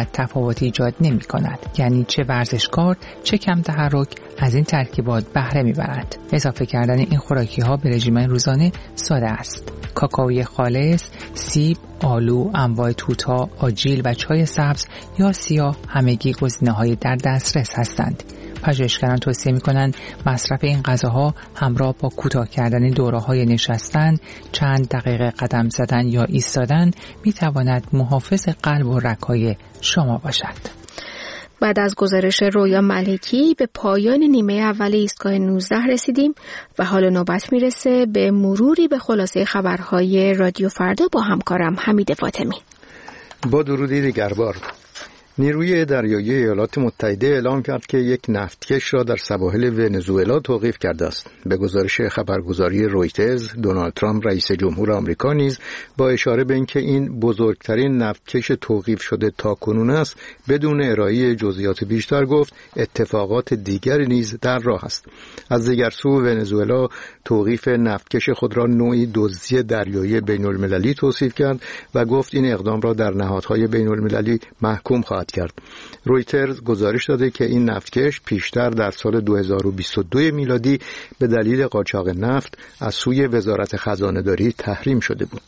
تفاوتی ایجاد نمی کند. یعنی چه ورزشکار چه کم تحرک از این ترکیبات بهره می برد. اضافه کردن این خوراکی ها به رژیم روزانه ساده است. کاکائوی خالص، سیب، آلو، انواع توت‌ها، آجیل و چای سبز یا سیاه همگی گزینه‌های در دسترس هستند. پژوهشگران توصیه می‌کنند مصرف این غذاها همراه با کوتاه کردن دوره‌های نشستن، چند دقیقه قدم زدن یا ایستادن می‌تواند محافظ قلب و رگ‌های شما باشد. بعد از گزارش رویا ملکی به پایان نیمه اول ایستگاه نوزده رسیدیم و حالا نوبت میرسه به مروری به خلاصه خبرهای رادیو فردا با همکارم حمید فاطمی. با درودی دیگربار. نیروی دریایی ایالات متحده اعلام کرد که یک نفتکش را در سواحل ونزوئلا توقیف کرده است. به گزارش خبرگزاری رویترز، دونالد ترامپ رئیس جمهور آمریکا نیز با اشاره به اینکه این بزرگترین نفتکش توقیف شده تاکنون است، بدون ارائه جزئیات بیشتر گفت اتفاقات دیگری نیز در راه است. از دیگر سو ونزوئلا توقیف نفتکش خود را نوعی دزدی دریایی بین‌المللی توصیف کرد و گفت این اقدام را در نهادهای بین‌المللی محکوم خواهد کرد. رویترز گزارش داده که این نفتکش پیشتر در سال دو هزار و بیست و دو میلادی به دلیل قاچاق نفت از سوی وزارت خزانه‌داری تحریم شده بود.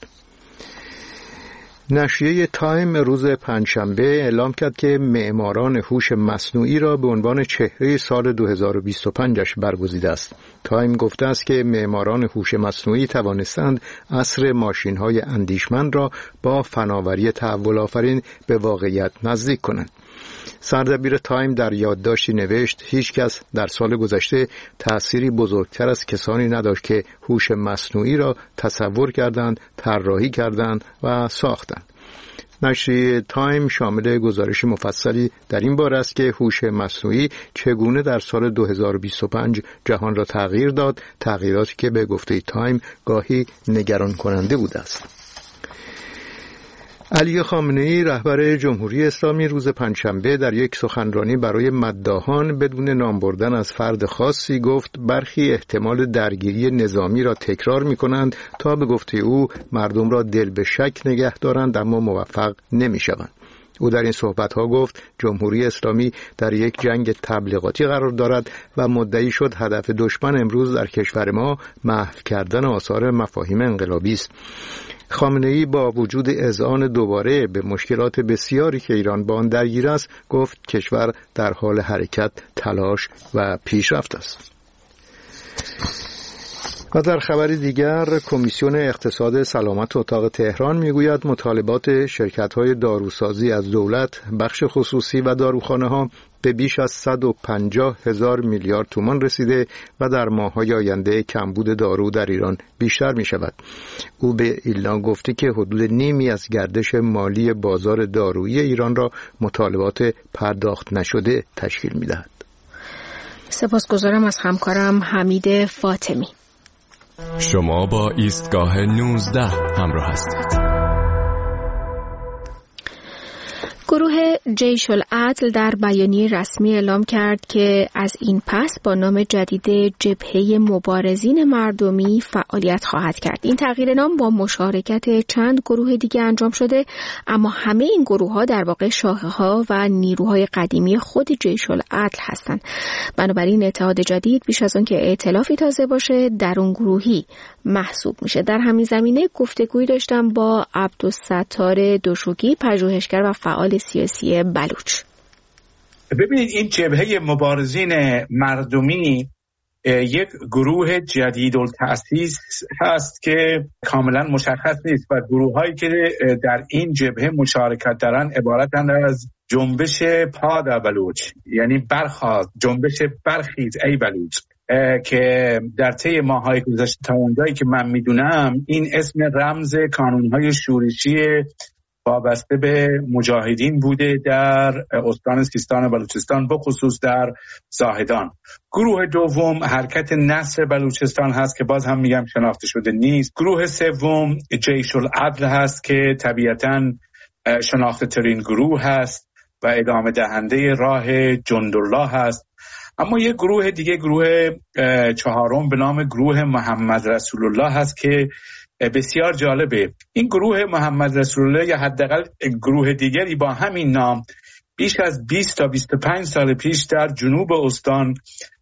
نشریه تایم روز پنجشنبه اعلام کرد که معماران هوش مصنوعی را به عنوان چهره سال دو هزار و بیست و پنج برگزیده است. تایم گفته است که معماران هوش مصنوعی توانستند عصر ماشین‌های اندیشمند را با فناوری تحول آفرین به واقعیت نزدیک کنند. سردبیر تایم در یادداشتی نوشت هیچ کس در سال گذشته تأثیری بزرگتر از کسانی نداشت که هوش مصنوعی را تصور کردند، طراحی کردند و ساختند. نشریه تایم شامل گزارش مفصلی در این باره است که هوش مصنوعی چگونه در سال دو هزار و بیست و پنج جهان را تغییر داد، تغییراتی که به گفته تایم گاهی نگران کننده بوده است. علی خامنه‌ای رهبر جمهوری اسلامی روز پنجشنبه در یک سخنرانی برای مداحان بدون نام بردن از فرد خاصی گفت برخی احتمال درگیری نظامی را تکرار می‌کنند تا به گفته او مردم را دل به شک نگه دارند اما موفق نمی‌شوند. او در این صحبت‌ها گفت جمهوری اسلامی در یک جنگ تبلیغاتی قرار دارد و مدعی شد هدف دشمن امروز در کشور ما محو کردن آثار مفاهیم انقلابی است. خامنه‌ای با وجود اذعان دوباره به مشکلات بسیاری که ایران با آن درگیر است گفت کشور در حال حرکت، تلاش و پیشرفت است. و در خبر دیگر کمیسیون اقتصاد سلامت اتاق تهران میگوید مطالبات شرکت‌های داروسازی از دولت، بخش خصوصی و داروخانه‌ها به بیش از صد و پنجاه هزار میلیارد تومان رسیده و در ماه‌های آینده کمبود دارو در ایران بیشتر می شود. او به ایلنا گفته که حدود نیمی از گردش مالی بازار دارویی ایران را مطالبات پرداخت نشده تشکیل می دهد. سپاسگزارم از همکارم حمید فاطمی. شما با ایستگاه نوزده همراه هستید. گروه جیش العدل در بیانیه رسمی اعلام کرد که از این پس با نام جدید جبهه مبارزین مردمی فعالیت خواهد کرد. این تغییر نام با مشارکت چند گروه دیگه انجام شده، اما همه این گروه ها در واقع شاخه‌ها و نیروهای قدیمی خود جیش العدل هستند. بنابراین اتحاد جدید بیش از آن که ائتلافی تازه باشه درون گروهی محسوب میشه. در همین زمینه گفتگویی داشتم با عبدالستار دوشوگی، پژوهشگر و فعال سیاسی بلوچ. ببینید این جبهه مبارزین مردمی یک گروه جدید التأسیس هست که کاملا مشخص نیست و گروه هایی که در این جبهه مشارکت دارن عبارتند از جنبش پاد بلوچ، یعنی برخاست، جنبش برخیز ای بلوچ، که در طی ماه‌های گذشته تا اونجایی که من میدونم این اسم رمز کانون‌های شورشی وابسته به مجاهدین بوده در استان سیستان و بلوچستان، به خصوص در زاهدان. گروه دوم حرکت نصر بلوچستان هست که باز هم میگم شناخته شده نیست. گروه سوم جیش العدل هست که طبیعتاً شناخته ترین گروه هست و ادامه دهنده راه جندالله هست. اما یک گروه دیگه، گروه چهارم به نام گروه محمد رسول الله هست که بسیار جالبه. این گروه محمد رسول الله یا حداقل گروه دیگری با همین نام بیش از بیست تا بیست و پنج سال پیش در جنوب استان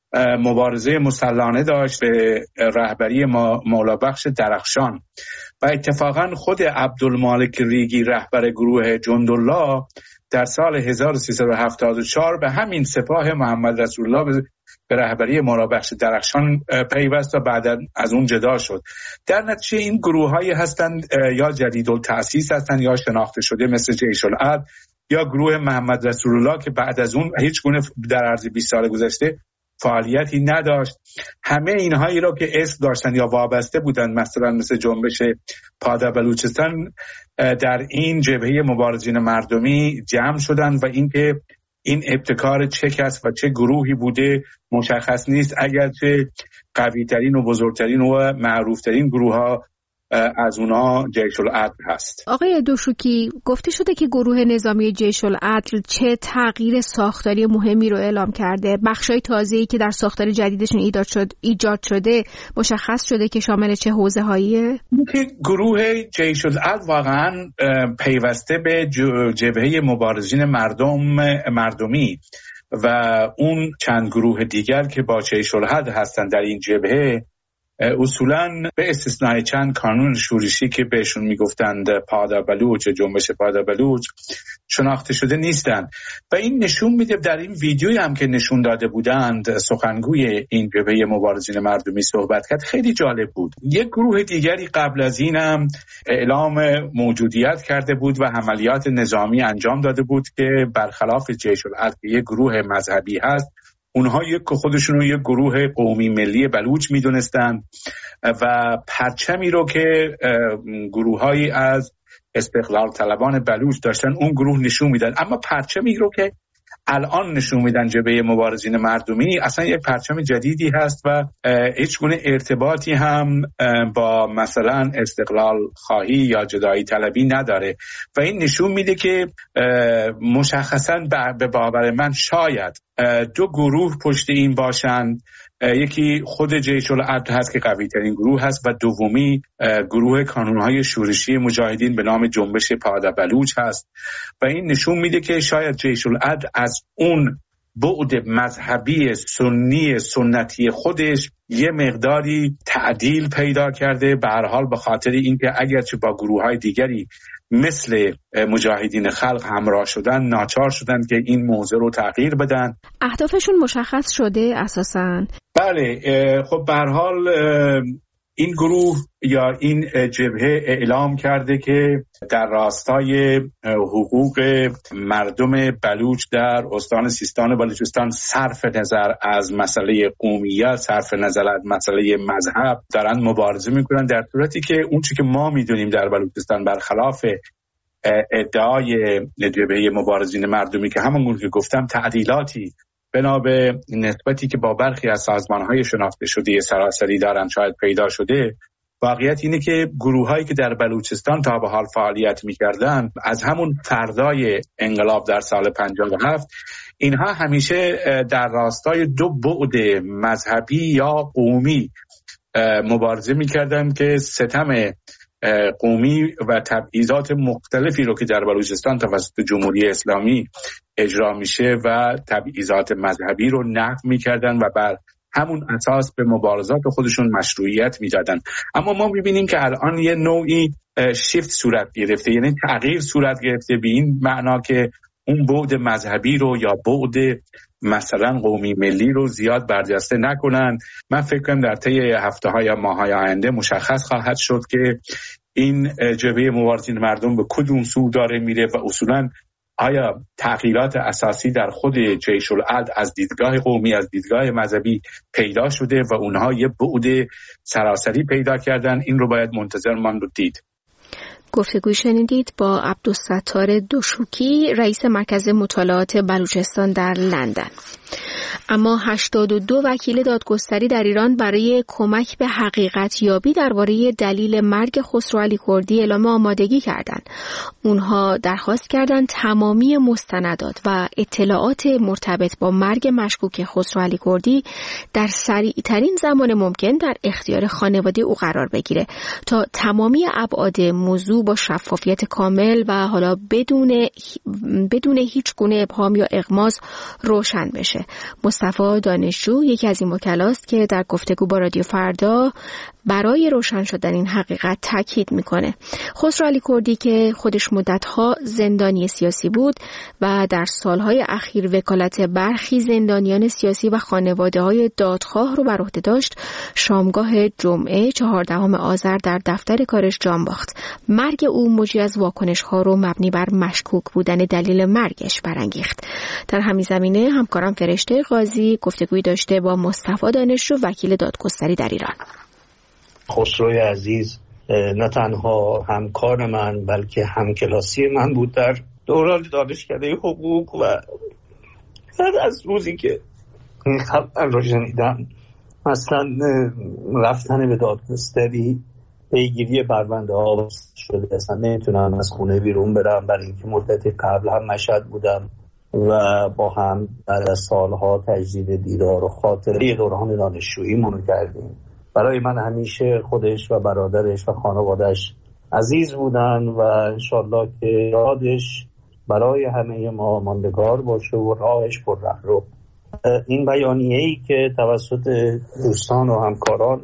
مبارزه مسلحانه داشت به رهبری مولابخش درخشان و اتفاقا خود عبدالمالک ریگی رهبر گروه جندالله در سال هزار و سیصد و هفتاد و چهار به همین سپاه محمد رسول الله به رهبری مولابخش درخشان پیوست و بعد از اون جدا شد. در نتیجه این گروه هایی هستند یا جدیدالتأسیس هستند یا شناخته شده مثل جیش العدل یا گروه محمد رسول الله که بعد از اون هیچ گونه در عرض بیست سال گذشته فعالیتی نداشت. همه اینهایی را که اسم داشتن یا وابسته بودند مثلا مثل جنبش پادا بلوچستان در این جبهه مبارزین مردمی جمع شدند و اینکه این ابتکار چه کس و چه گروهی بوده مشخص نیست، اگرچه قوی‌ترین و بزرگترین و معروفترین گروه ها از اونا جیش العدل هست. آقای دوشوکی، گفته شده که گروه نظامی جیش العدل چه تغییر ساختاری مهمی رو اعلام کرده. بخشای تازه‌ای که در ساختار جدیدشون ایجاد شد ایجاد شده مشخص شده که شامل چه حوزه‌هاییه؟ که گروه جیش العدل واقعا پیوسته به جبهه مبارزین مردم مردمی و اون چند گروه دیگر که با جیش العدل هستن در این جبهه اصولاً به استثنای چند کانون شورشی که بهشون میگفتند پادا بلوچ، جنبش پادا بلوچ، شناخته شده نیستند و این نشون میده. در این ویدیویی هم که نشون داده بودند سخنگوی این جبهه مبارزین مردمی صحبت کرد، خیلی جالب بود. یک گروه دیگری قبل از اینم اعلام موجودیت کرده بود و عملیات نظامی انجام داده بود که برخلاف جیش العدل یک گروه مذهبی هست، اونها یک خودشون رو یک گروه قومی ملی بلوچ میدونستن و پرچمی رو که گروه‌هایی از استقلال طلبان بلوچ داشتن اون گروه نشون میدن، اما پرچمی رو که الان نشون میدن جبهه مبارزین مردمی اصلا یک پرچم جدیدی هست و هیچ گونه ارتباطی هم با مثلا استقلال خواهی یا جدایی طلبی نداره و این نشون میده که مشخصا به باور من شاید دو گروه پشت این باشند. یکی خود جیش العدل هست که قوی ترین گروه هست و دومی گروه کانونهای شورشی مجاهدین به نام جنبش پادا بلوچ هست و این نشون میده که شاید جیش العدل از اون بعد مذهبی سنی سنتی خودش یه مقداری تعدیل پیدا کرده، به هر حال به خاطر اینکه اگرچه با گروه‌های دیگری مثل مجاهدین خلق همراه شدن ناچار شدن که این موضوع رو تغییر بدن. اهدافشون مشخص شده اساساً؟ بله، خب به هر حال این گروه یا این جبهه اعلام کرده که در راستای حقوق مردم بلوچ در استان سیستان بلوچستان صرف نظر از مسئله قومیت، صرف نظر از مسئله مذهب دارن مبارزه میکنن، در صورتی که اون چیزی که ما میدونیم در بلوچستان برخلاف ادعای جبهه مبارزین مردمی که همونگونه که گفتم تعدیلاتی بنا به نسبتی که با برخی از سازمان‌های شناخته شده سراسری دارن شاید پیدا شده، واقعیت اینه که گروه‌هایی که در بلوچستان تا به حال فعالیت می‌کردن از همون فردای انقلاب در سال پنجاه و هفت اینها همیشه در راستای دو بعد مذهبی یا قومی مبارزه می‌کردن که ستم قومی و تبعیضات مختلفی رو که در بلوچستان توسط جمهوری اسلامی اجرا میشه و تبعیضات مذهبی رو نقض میکردن و بر همون اساس به مبارزات خودشون مشروعیت میدادن. اما ما میبینیم که الان یه نوعی شیفت صورت گرفته، یعنی تغییر صورت گرفته به این معنا که اون بعد مذهبی رو یا بعد مثلا قومی ملی رو زیاد برجسته نکنن. من فکر کنم در طی هفته‌ها یا ماه‌های آینده مشخص خواهد شد که این جبهه مبارزین مردم به کدوم سو داره میره و اصولاً آیا تغییرات اساسی در خود جیش العدل از دیدگاه قومی، از دیدگاه مذهبی پیدا شده و اونها یه بعد سراسری پیدا کردن. این رو باید منتظر ماند و دید. گفتگوی شنیدید با عبدالستار دوشوکی، رئیس مرکز مطالعات بلوچستان در لندن. اما هشتاد و دو وکیل دادگستری در ایران برای کمک به حقیقت یابی درباره دلیل مرگ خسرو علی کردی اعلام آمادگی کردند. اونها درخواست کردند تمامی مستندات و اطلاعات مرتبط با مرگ مشکوک خسرو علی کردی در سریعترین زمان ممکن در اختیار خانواده او قرار بگیره تا تمامی ابعاد موضوع با شفافیت کامل و حالا بدون بدون هیچ گونه ابهام یا اغماض روشن بشه. مصطفی دانشجو یکی از این وکلاست که در گفتگو با رادیو فردا برای روشن شدن این حقیقت تاکید میکنه. خسرو علی کردی که خودش مدتها زندانی سیاسی بود و در سالهای اخیر وکالت برخی زندانیان سیاسی و خانواده‌های دادخواه رو بر عهده داشت، شامگاه جمعه چهاردهم آذر در دفتر کارش جان باخت. مرگ او موجی از واکنش‌ها رو مبنی بر مشکوک بودن دلیل مرگش برانگیخت. در همین زمینه همکارم فرشته قاضی گفتگویی داشته با مصطفی دانشجو وکیل دادگستری در ایران. خسروی عزیز نه تنها همکار من بلکه همکلاسی من بود در دوران دانشکده حقوق و بعد از روزی که این خبر رو شنیدم اصلا رفتن به دادگستری پیگیری پرونده ها شده، اصلا نمیتونم از خونه بیرون برم، برای اینکه مدتی قبل هم مشهد بودم و با هم بعد از سالها تجدید دیدار و خاطره دوران دانشجویی منو کردیم. برای من همیشه خودش و برادرش و خانوادش عزیز بودن و انشالله که یادش برای همه ما ماندگار باشه و راهش پر رهرو. این بیانیه‌ای که توسط دوستان و همکاران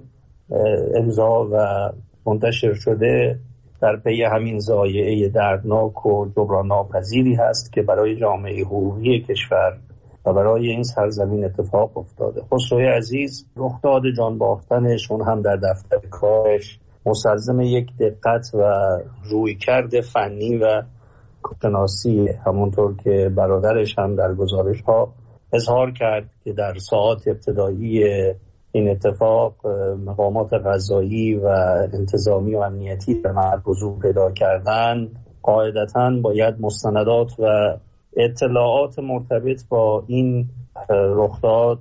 امضا و منتشر شده در پی همین ضایعه دردناک و جبران ناپذیری هست که برای جامعه حقوقی کشور و برای این سرزمین اتفاق افتاده. خسروی عزیز رخداد جان باختنش اون هم در دفتر کارش مستلزم یک دقت و رویکرد فنی و شناسی، همونطور که برادرش هم در گزارش ها اظهار کرد که در ساعات ابتدایی این اتفاق مقامات قضایی و انتظامی و امنیتی به محل حضور پیدا کردن قاعدتاً باید مستندات و اطلاعات مرتبط با این رخداد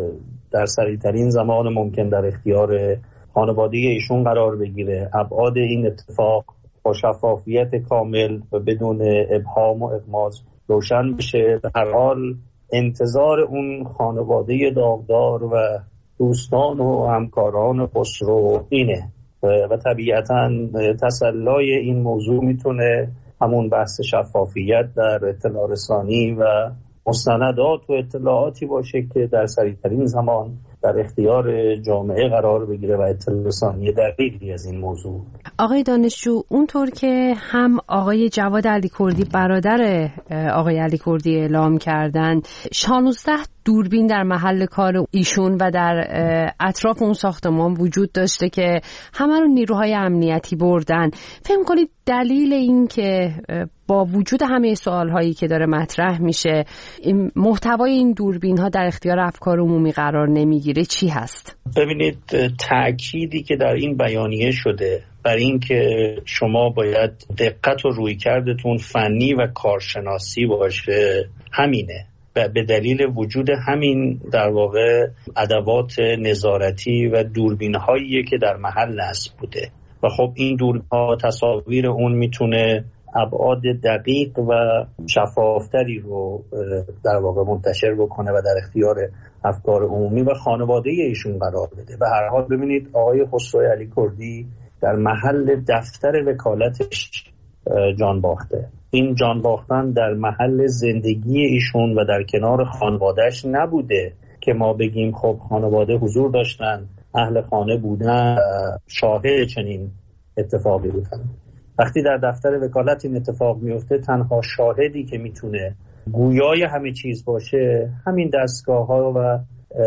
در سریعترین زمان ممکن در اختیار خانواده ایشون قرار بگیره. ابعاد این اتفاق با شفافیت کامل و بدون ابهام و اغماض روشن بشه. به هر حال انتظار اون خانواده داغدار و دوستان و همکاران خسرو اینه و طبیعتاً تسلای این موضوع میتونه همون بحث شفافیت در اطلاع رسانی و مستندات و اطلاعاتی باشه که در سریعترین زمان در اختیار جامعه قرار بگیره و اطلاع رسانی دقیقی از این موضوع. آقای دانشجو، اونطور که هم آقای جواد علی کردی برادر آقای علی کردی اعلام کردن، شانزده دوربین در محل کار ایشون و در اطراف اون ساختمان وجود داشته که همه رو نیروهای امنیتی بردن. فهم کنید دلیل این که با وجود همه سوالهایی که داره مطرح میشه محتوای این دوربین ها در اختیار افکار عمومی قرار نمیگیره چی هست؟ ببینید، تأکیدی که در این بیانیه شده بر این که شما باید دقت و رویکردتون فنی و کارشناسی باشه همینه و به دلیل وجود همین در واقع ادوات نظارتی و دوربین هایی که در محل نصب بوده و خب این دوربین ها تصاویر اون میتونه ابعاد دقیق و شفافتری رو در واقع منتشر بکنه و در اختیار افکار عمومی و خانواده ایشون قرار بده. به هر حال ببینید آقای خسرو علی کردی در محل دفتر وکالتش جان باخته. این جان باختن در محل زندگی ایشون و در کنار خانوادهش نبوده که ما بگیم خب خانواده حضور داشتن، اهل خانه بودن، شاهد چنین اتفاقی بودن. وقتی در دفتر وکالت این اتفاق میفته تنها شاهدی که میتونه گویای همه چیز باشه همین دستگاه ها و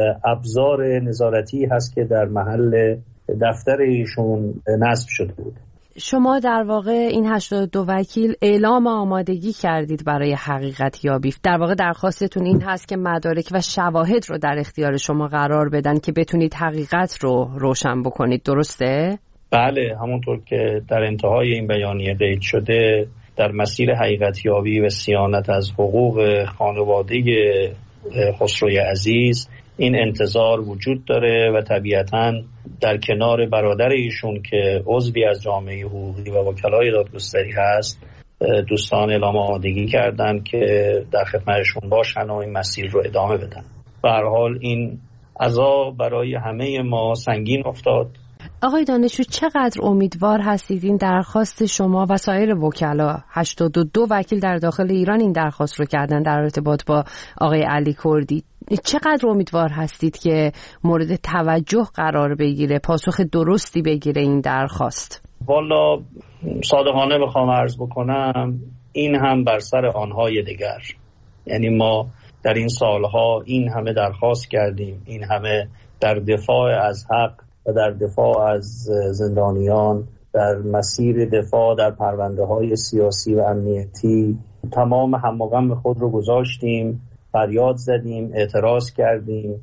ابزار نظارتی هست که در محل دفتر ایشون نصب شده بود. شما در واقع این هشتاد و دو وکیل اعلام آمادگی کردید برای حقیقت یابی. در واقع درخواستتون این هست که مدارک و شواهد رو در اختیار شما قرار بدن که بتونید حقیقت رو روشن بکنید، درسته؟ بله، همونطور که در انتهای این بیانیه قید شده در مسیر حقیقت یابی و صیانت از حقوق خانواده خسروی عزیز این انتظار وجود داره و طبیعتاً در کنار برادر ایشون که عضوی از جامعه حقوقی و وکلای دادگستری هست دوستان اعلام آمادگی کردن که در خدمتشون باشن و این مسیر رو ادامه بدن. به هر حال این عزا برای همه ما سنگین افتاد. آقای دانشجو چقدر امیدوار هستید این درخواست شما و سایر وکلا، هشتاد و دو وکیل در داخل ایران این درخواست رو کردن در ارتباط با آقای علی کردی، چقدر امیدوار هستید که مورد توجه قرار بگیره، پاسخ درستی بگیره این درخواست؟ والا صادقانه بخوام عرض بکنم این هم بر سر آنهای دیگر، یعنی ما در این سالها این همه درخواست کردیم، این همه در دفاع از حق و در دفاع از زندانیان، در مسیر دفاع در پرونده های سیاسی و امنیتی تمام هم و غم خود رو گذاشتیم، فریاد زدیم، اعتراض کردیم،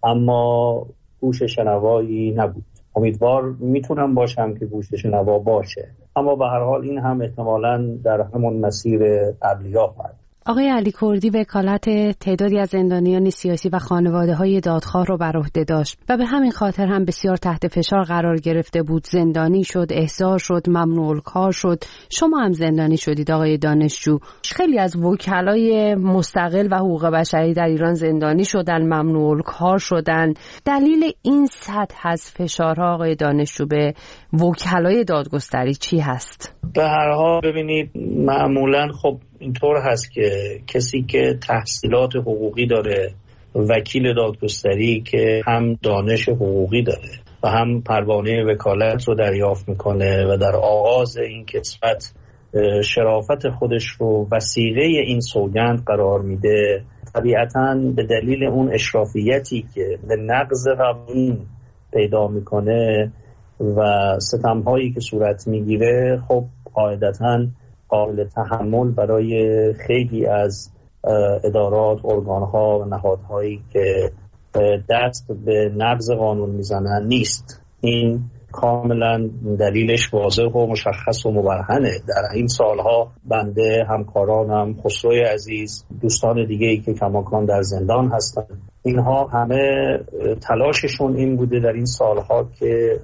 اما گوش شنوایی نبود. امیدوار میتونم باشم که گوش شنوا باشه، اما به هر حال این هم احتمالاً در همون مسیر قبلی‌ها خواهد. آقای علی کردی وکالت تعدادی از زندانیان سیاسی و خانواده‌های دادخواه رو بر عهده داشت و به همین خاطر هم بسیار تحت فشار قرار گرفته بود. زندانی شد، احضار شد، ممنوع الکار شد. شما هم زندانی شدید آقای دانشجو. خیلی از وکلای مستقل و حقوق بشری در ایران زندانی شدن، ممنوع الکار شدن. دلیل این سطح از فشارها آقای دانشجو به وکلای دادگستری چی هست؟ به هر حال ببینید معمولاً خب اینطور هست که کسی که تحصیلات حقوقی داره، وکیل دادگستری که هم دانش حقوقی داره و هم پروانه وکالت رو دریافت میکنه و در آغاز این کسبت شرافت خودش رو وثیقه این سوگند قرار میده، طبیعتاً به دلیل اون اشرافیتی که به نقض قوانین پیدا میکنه و ستمهایی که صورت میگیره، خب قاعدتاً قابل تحمل برای خیلی از ادارات، ارگان‌ها و نهادهایی که دست به نقض قانون میزنن نیست. این کاملا دلیلش واضح و مشخص و مبرهنه. در این سالها بنده، همکارانم، خسروی عزیز، دوستان دیگه‌ای که کماکان در زندان هستن، اینها همه تلاششون این بوده در این سالها که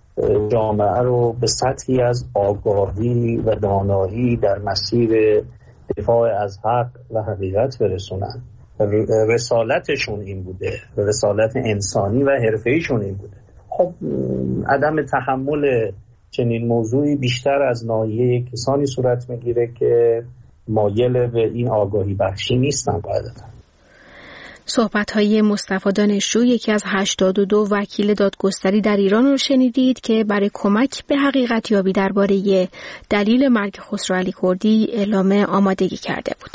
جامعه رو به سطحی از آگاهی و دانایی در مسیر دفاع از حق و حقیقت برسونن. رسالتشون این بوده، رسالت انسانی و حرفه‌ایشون این بوده. خب عدم تحمل چنین موضوعی بیشتر از ناحیه کسانی صورت میگیره که مایل به این آگاهی بخشی نیستن. قاعدتاً صحبت‌های مصطفی دانشجو، یکی از هشتاد و دو وکیل دادگستری در ایران رو شنیدید که برای کمک به حقیقت یابی درباره دلیل مرگ خسرو علی کردی اعلام آمادگی کرده بود.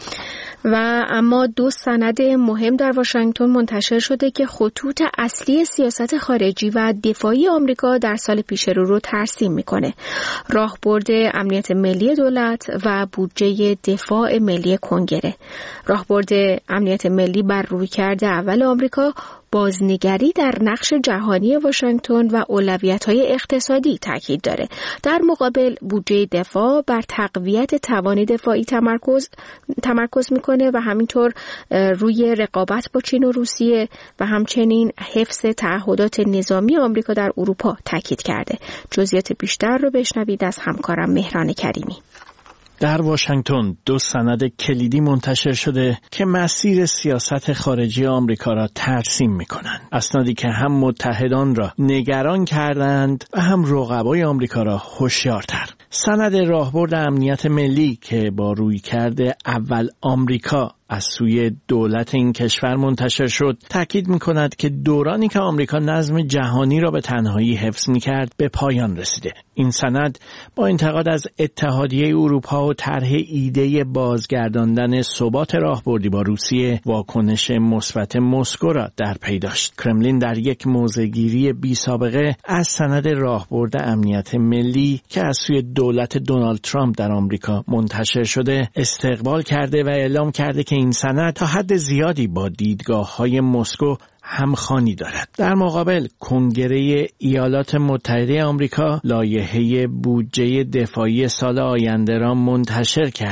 و اما دو سند مهم در واشنگتن منتشر شده که خطوط اصلی سیاست خارجی و دفاعی آمریکا در سال پیش رو رو ترسیم میکنه. راهبرد امنیت ملی دولت و بودجه دفاع ملی کنگره. راهبرد امنیت ملی بر رویکرد اول آمریکا بازنگری در نقش جهانی واشنگتن و اولویت‌های اقتصادی تاکید داره. در مقابل بودجه دفاع بر تقویت توان دفاعی تمرکز تمرکز میکنه و همینطور روی رقابت با چین و روسیه و همچنین حفظ تعهدات نظامی آمریکا در اروپا تاکید کرده. جزئیات بیشتر رو بشنوید از همکارم مهران کریمی. در واشنگتن دو سند کلیدی منتشر شده که مسیر سیاست خارجی آمریکا را ترسیم می‌کنند. اسنادی که هم متحدان را نگران کردند و هم رقبای آمریکا را هوشیارتر. سند راهبرد امنیت ملی که با رویکرد اول آمریکا از سوی دولت این کشور منتشر شد تاکید می‌کند که دورانی که آمریکا نظم جهانی را به تنهایی حفظ می‌کرد به پایان رسیده. این سند با انتقاد از اتحادیه اروپا و طرح ایده بازگرداندن ثبات راهبردی با روسیه واکنش مثبت مسکو را در پی داشت. کرملین در یک موضع‌گیری بی سابقه از سند راهبرد امنیت ملی که از سوی دولت دونالد ترامپ در آمریکا منتشر شده استقبال کرده و اعلام کرده که این سند تا حد زیادی با دیدگاه‌های مسکو همخوانی دارد. در مقابل کنگره ایالات متحده آمریکا لایحه بودجه دفاعی سال آینده را منتشر کرده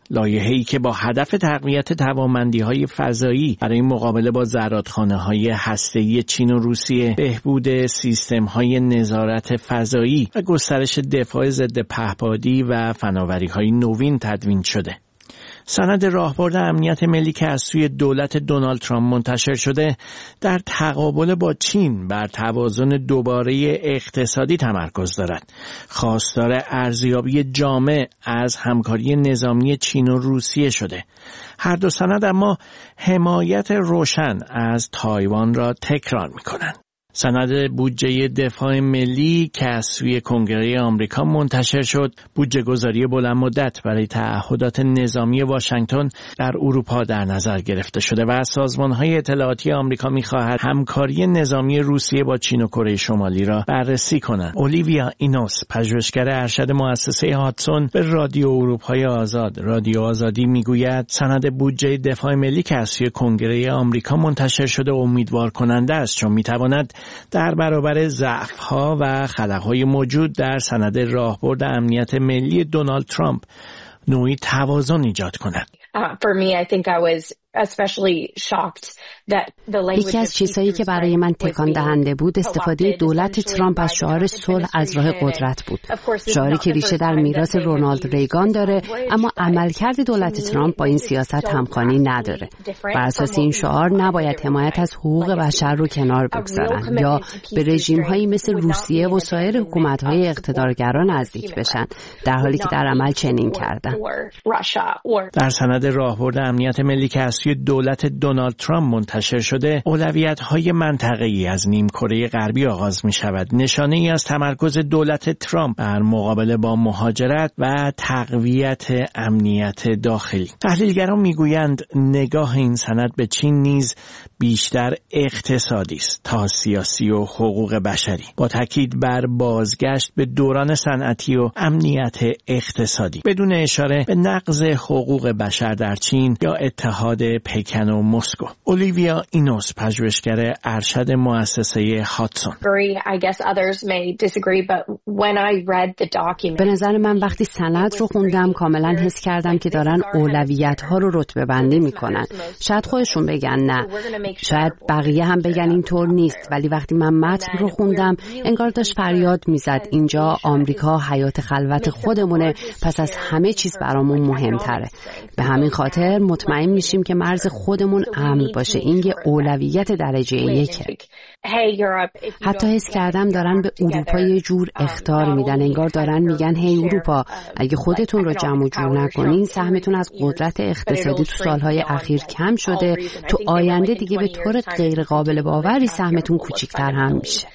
لایحه‌ای که با هدف تقویت توانمندی‌های فضایی برای مقابله با زرادخانه‌های هسته‌ای چین و روسیه، بهبود سیستم‌های نظارت فضایی و گسترش دفاع ضد پهپادی و فناوری‌های نوین تدوین شده. سند راهبرد امنیت ملی که از سوی دولت دونالد ترامپ منتشر شده در تقابل با چین بر توازن دوباره اقتصادی تمرکز دارد. خواستار ارزیابی جامع از همکاری نظامی چین و روسیه شده. هر دو سند اما حمایت روشن از تایوان را تکرار می‌کنند. سند بودجه دفاع ملی که از سوی کنگره آمریکا منتشر شد، بودجه گذاری بلند مدت برای تعهدات نظامی واشنگتن در اروپا در نظر گرفته شده و از سازمان‌های اطلاعاتی آمریکا می‌خواهد همکاری نظامی روسیه با چین و کره شمالی را بررسی کنند. اولیویا اینوس، پژوهشگر ارشد مؤسسه هاتسون به رادیو اروپای آزاد، رادیو آزادی میگوید سند بودجه دفاع ملی که از سوی کنگره آمریکا منتشر شده امیدوار کننده است، چون می‌تواند در برابر ضعف‌ها و خطاهای موجود در سند راهبرد امنیت ملی دونالد ترامپ نوعی توازن ایجاد کند. Uh, for me, I think I was especially shocked that the language یکی از چیزهایی که برای من تکان دهنده بود استفاده دولت ترامپ از شعار صلح از راه قدرت بود. شعاری که ریشه در میراث رونالد ریگان داره، اما عملکرد دولت ترامپ با این سیاست همخوانی نداره. بر اساس این شعار نباید حمایت از حقوق بشر رو کنار بگذارن یا به رژیم‌هایی مثل روسیه و سایر حکومت‌های اقتدارگرا نزدیک بشن، در حالی که در عمل چنین کردن. در سند راهبرد امنیت ملی که از سوی دولت دونالد ترامپ منتشر شده، اولویت‌های منطقه‌ای از نیمکره غربی آغاز می‌شود. نشانه‌ای از تمرکز دولت ترامپ بر مقابله با مهاجرت و تقویت امنیت داخلی. تحلیلگران می‌گویند نگاه این سند به چین نیز بیشتر اقتصادی است تا سیاسی و حقوق بشری، با تاکید بر بازگشت به دوران صنعتی و امنیت اقتصادی، بدون اشاره به نقض حقوق بشر در چین یا اتحاد پکن و مسکو. اولیویا اینوس، پژوهشگر ارشد مؤسسه هاتسون. به نظر من وقتی سند رو خوندم کاملا حس کردم که دارن اولویت‌ها رو رتبه بندی میکنن. شاید خودشون بگن نه، شاید بقیه هم بگن اینطور نیست، ولی وقتی من متن رو خوندم انگار داشت فریاد میزد اینجا آمریکا حیات خلوت خودمونه، پس از همه چیز برامون مهمتره. به همین خاطر مطمئن میشیم که مرز خودمون امن باشه. این یه اولویت درجه یکه. حتی حس کردم دارن به اروپا یه جور اخطار میدن، انگار دارن میگن هی اروپا اگه خودتون رو جمع و جور نکنین سهمتون از قدرت اقتصادی تو سالهای اخیر کم شده، تو آینده دیگه به طور غیر قابل باوری سهمتون کوچیک‌تر هم میشه.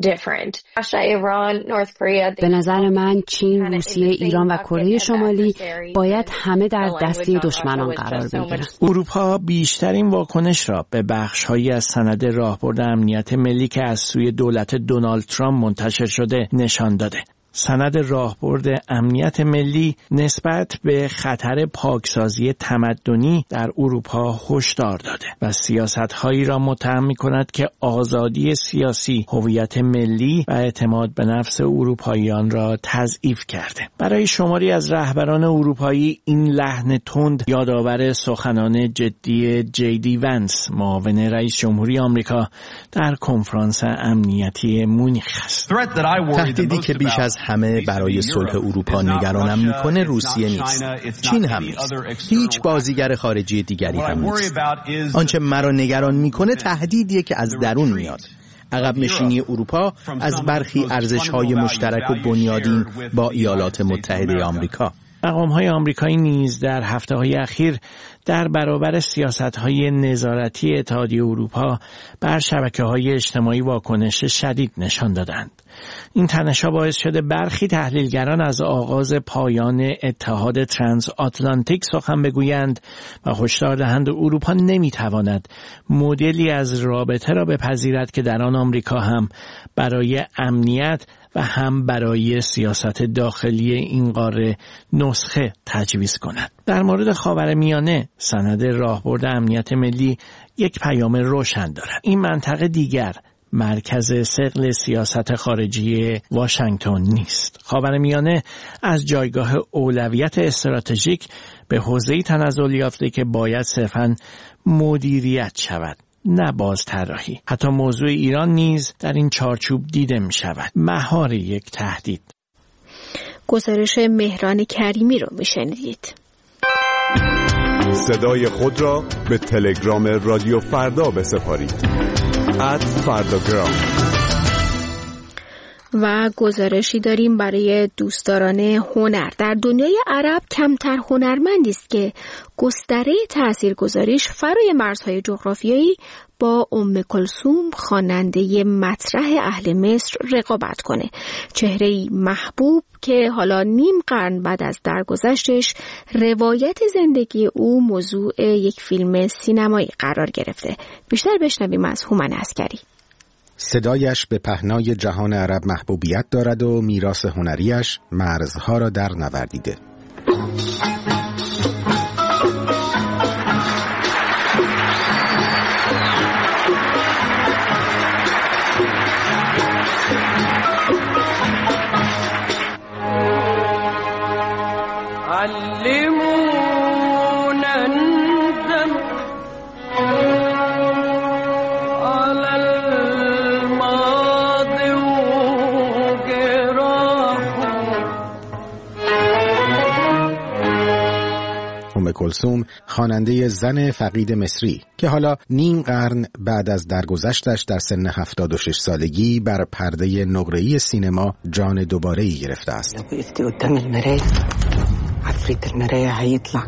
به نظر من چین، روسیه، ایران و کره شمالی باید همه در دسته دشمنان قرار بگیرن. اروپا بیشترین واکنش را به بخش‌هایی از سند راهبرد امنیت ملی که از سوی دولت دونالد ترامپ منتشر شده نشان داده. سند راهبرد امنیت ملی نسبت به خطر پاکسازی تمدنی در اروپا هشدار داده و سیاست‌هایی را متهم می‌کند که آزادی سیاسی، هویت ملی و اعتماد به نفس اروپاییان را تضعیف کرده. برای شماری از رهبران اروپایی این لحن تند یادآور سخنان جدی جی دی ونس، معاون رئیس جمهوری آمریکا در کنفرانس امنیتی مونیخ است. تهدیدی که بیش از همه برای صلح اروپا نگرانم میکنه روسیه نیست، چین هم نیست، هیچ بازیگر خارجی دیگری هم نیست. آنچه مرا نگران میکنه تهدیدیه که از درون میاد. عقب نشینی اروپا از برخی ارزش‌های مشترک و بنیادین با ایالات متحده آمریکا. مقام‌های آمریکایی نیز در هفته‌های اخیر در برابر سیاست‌های نظارتی اتحادیه اروپا بر شبکه‌های اجتماعی واکنش شدید نشان دادند. این تنش‌ها باعث شده برخی تحلیلگران از آغاز پایان اتحاد ترانس آتلانتیک سخن بگویند و هشدار دهند اروپا نمی‌تواند مدلی از رابطه را بپذیرد که در آن آمریکا هم برای امنیت و هم برای سیاست داخلی این قاره نسخه تجویز کند. در مورد خاورمیانه سند راهبرد امنیت ملی یک پیام روشن دارد. این منطقه دیگر مرکز ثقل سیاست خارجی واشنگتن نیست. خاورمیانه از جایگاه اولویت استراتژیک به حوزه‌ای تنزل یافته که باید صرفاً مدیریت شود، نه باز طراحی. حتی موضوع ایران نیز در این چارچوب دیده می شود، مهار یک تهدید. گزارش مهران کریمی رو میشنیدید. صدای خود را به تلگرام رادیو فردا بسپارید. ات فرداگرام. و گزارشی داریم برای دوستداران هنر. در دنیای عرب کمتر هنرمندی است که گستره تاثیرگذاریش فرای مرزهای جغرافیایی با ام کلثوم خواننده مطرح اهل مصر رقابت کنه. چهره‌ای محبوب که حالا نیم قرن بعد از درگذشتش روایت زندگی او موضوع یک فیلم سینمایی قرار گرفته. بیشتر بشنویم از هومن عسکری. صدایش به پهنای جهان عرب محبوبیت دارد و میراث هنریش مرزها را در نوردیده. ام کلثوم خواننده زن فقید مصری که حالا نیم قرن بعد از درگذشتش در سن هفتاد و شش سالگی بر پرده نقره‌ای سینما جان دوباره‌ای گرفته است. عفریت المرايه هيطلع.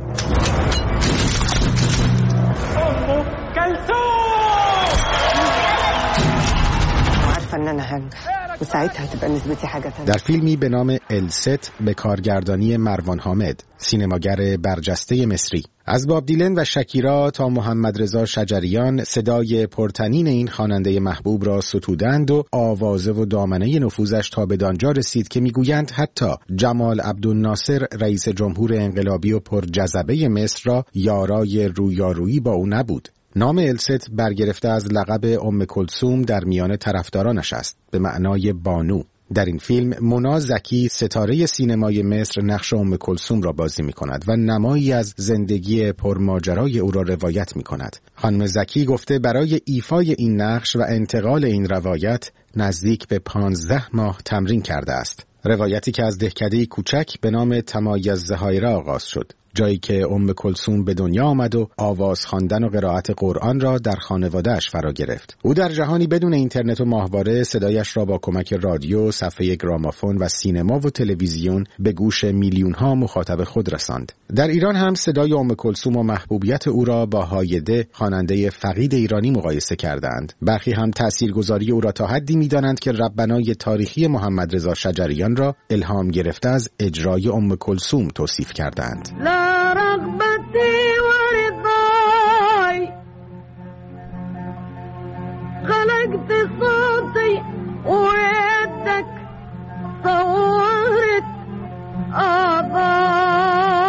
عارفه ان انا هن وساعتها هتبقى نسبتي حاجه ثانيه. در فیلمی به نام الست به کارگردانی مروان حامد، سینماگر برجسته مصری. از باب دیلن و شکیرا تا محمد رضا شجریان صدای پرتنین این خواننده محبوب را ستودند و آوازه و دامنه نفوذش تا بدانجا رسید که میگویند حتی جمال عبدالناصر رئیس جمهور انقلابی و پرجذبه مصر را یارای رویارویی با او نبود. نام الست برگرفته از لقب ام کلثوم در میان طرفدارانش است، به معنای بانو. در این فیلم مونا زکی ستاره سینمای مصر نقش ام کلثوم را بازی می کند و نمایی از زندگی پرماجرای او را روایت می کند. خانم زکی گفته برای ایفای این نقش و انتقال این روایت نزدیک به پانزده ماه تمرین کرده است. روایتی که از دهکده کوچک به نام تمایز زهایره آغاز شد، جایی که ام کلثوم به دنیا آمد و آواز خواندن و قرائت قرآن را در خانواده‌اش فرا گرفت. او در جهانی بدون اینترنت و ماهواره صدایش را با کمک رادیو، صفحه گرامافون و سینما و تلویزیون به گوش میلیون‌ها مخاطب خود رساند. در ایران هم صدای ام کلثوم و محبوبیت او را با هایده، خواننده فقید ایرانی مقایسه کردند. برخی هم تاثیرگذاری او را تا حدی می‌دانند که ربنای تاریخی محمد رضا شجریان را الهام گرفته از اجرای ام کلثوم توصیف کردند. رغبتي ورضاي خلقت صوتي ويدك صورت أعضاي.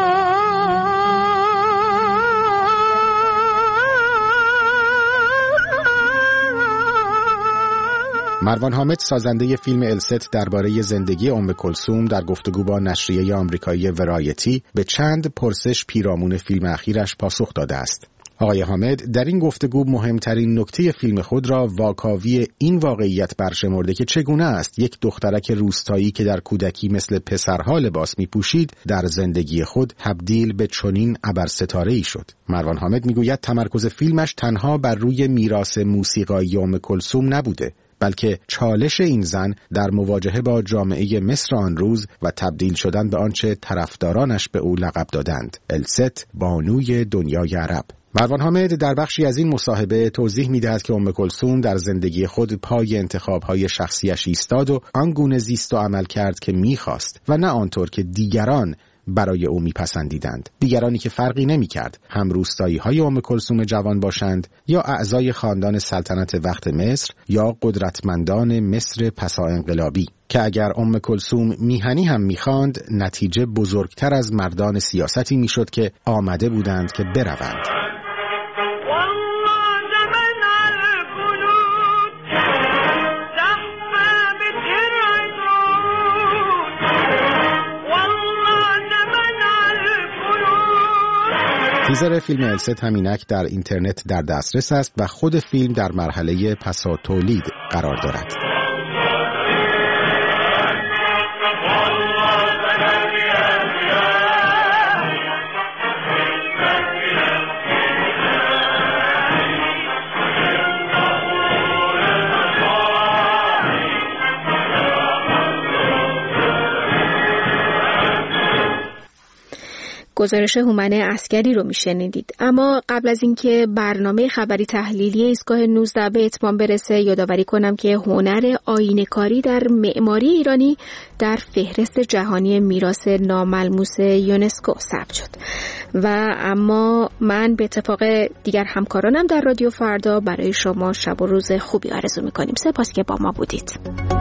مروان حامد سازنده فیلم الست درباره زندگی ام کلثوم در گفتگو با نشریه آمریکایی ورایتی به چند پرسش پیرامون فیلم اخیرش پاسخ داده است. آقای حامد در این گفتگو مهمترین نکته فیلم خود را واکاوی این واقعیت برشمرده که چگونه است یک دخترک روستایی که در کودکی مثل پسرها لباس می پوشید در زندگی خود تبدیل به چنین ابرستاره‌ای شد. مروان حامد می گوید تمرکز فیلمش تنها بر روی میراث موسیقایی ام کلثوم نبوده، بلکه چالش این زن در مواجهه با جامعه مصر آن روز و تبدیل شدن به آنچه طرفدارانش به او لقب دادند، الست بانوی دنیای عرب. مروان حامد در بخشی از این مصاحبه توضیح می‌دهد که ام کلثوم در زندگی خود پای انتخاب‌های شخصیش ایستاد و آنگونه زیست و عمل کرد که می‌خواست و نه آنطور که دیگران برای او میپسندیدند. دیگرانی که فرقی نمی‌کرد هم روستایی‌های ام کلثوم جوان باشند یا اعضای خاندان سلطنت وقت مصر یا قدرتمندان مصر پسا انقلابی، که اگر ام کلثوم میهنی هم می‌خواند نتیجه بزرگتر از مردان سیاستی میشد که آمده بودند که بروند. تیزر فیلم الست همینک در اینترنت در دسترس است و خود فیلم در مرحله پسا تولید قرار دارد. گزارش هومن عسکری رو میشنیدید. اما قبل از اینکه برنامه خبری تحلیلی ایستگاه نوزده به اتمام برسه، یادآوری کنم که هنر آینه‌کاری در معماری ایرانی در فهرست جهانی میراث ناملموس یونسکو ثبت شد. و اما من به اتفاق دیگر همکارانم در رادیو فردا برای شما شب و روز خوبی آرزو میکنیم. سپاس که با ما بودید.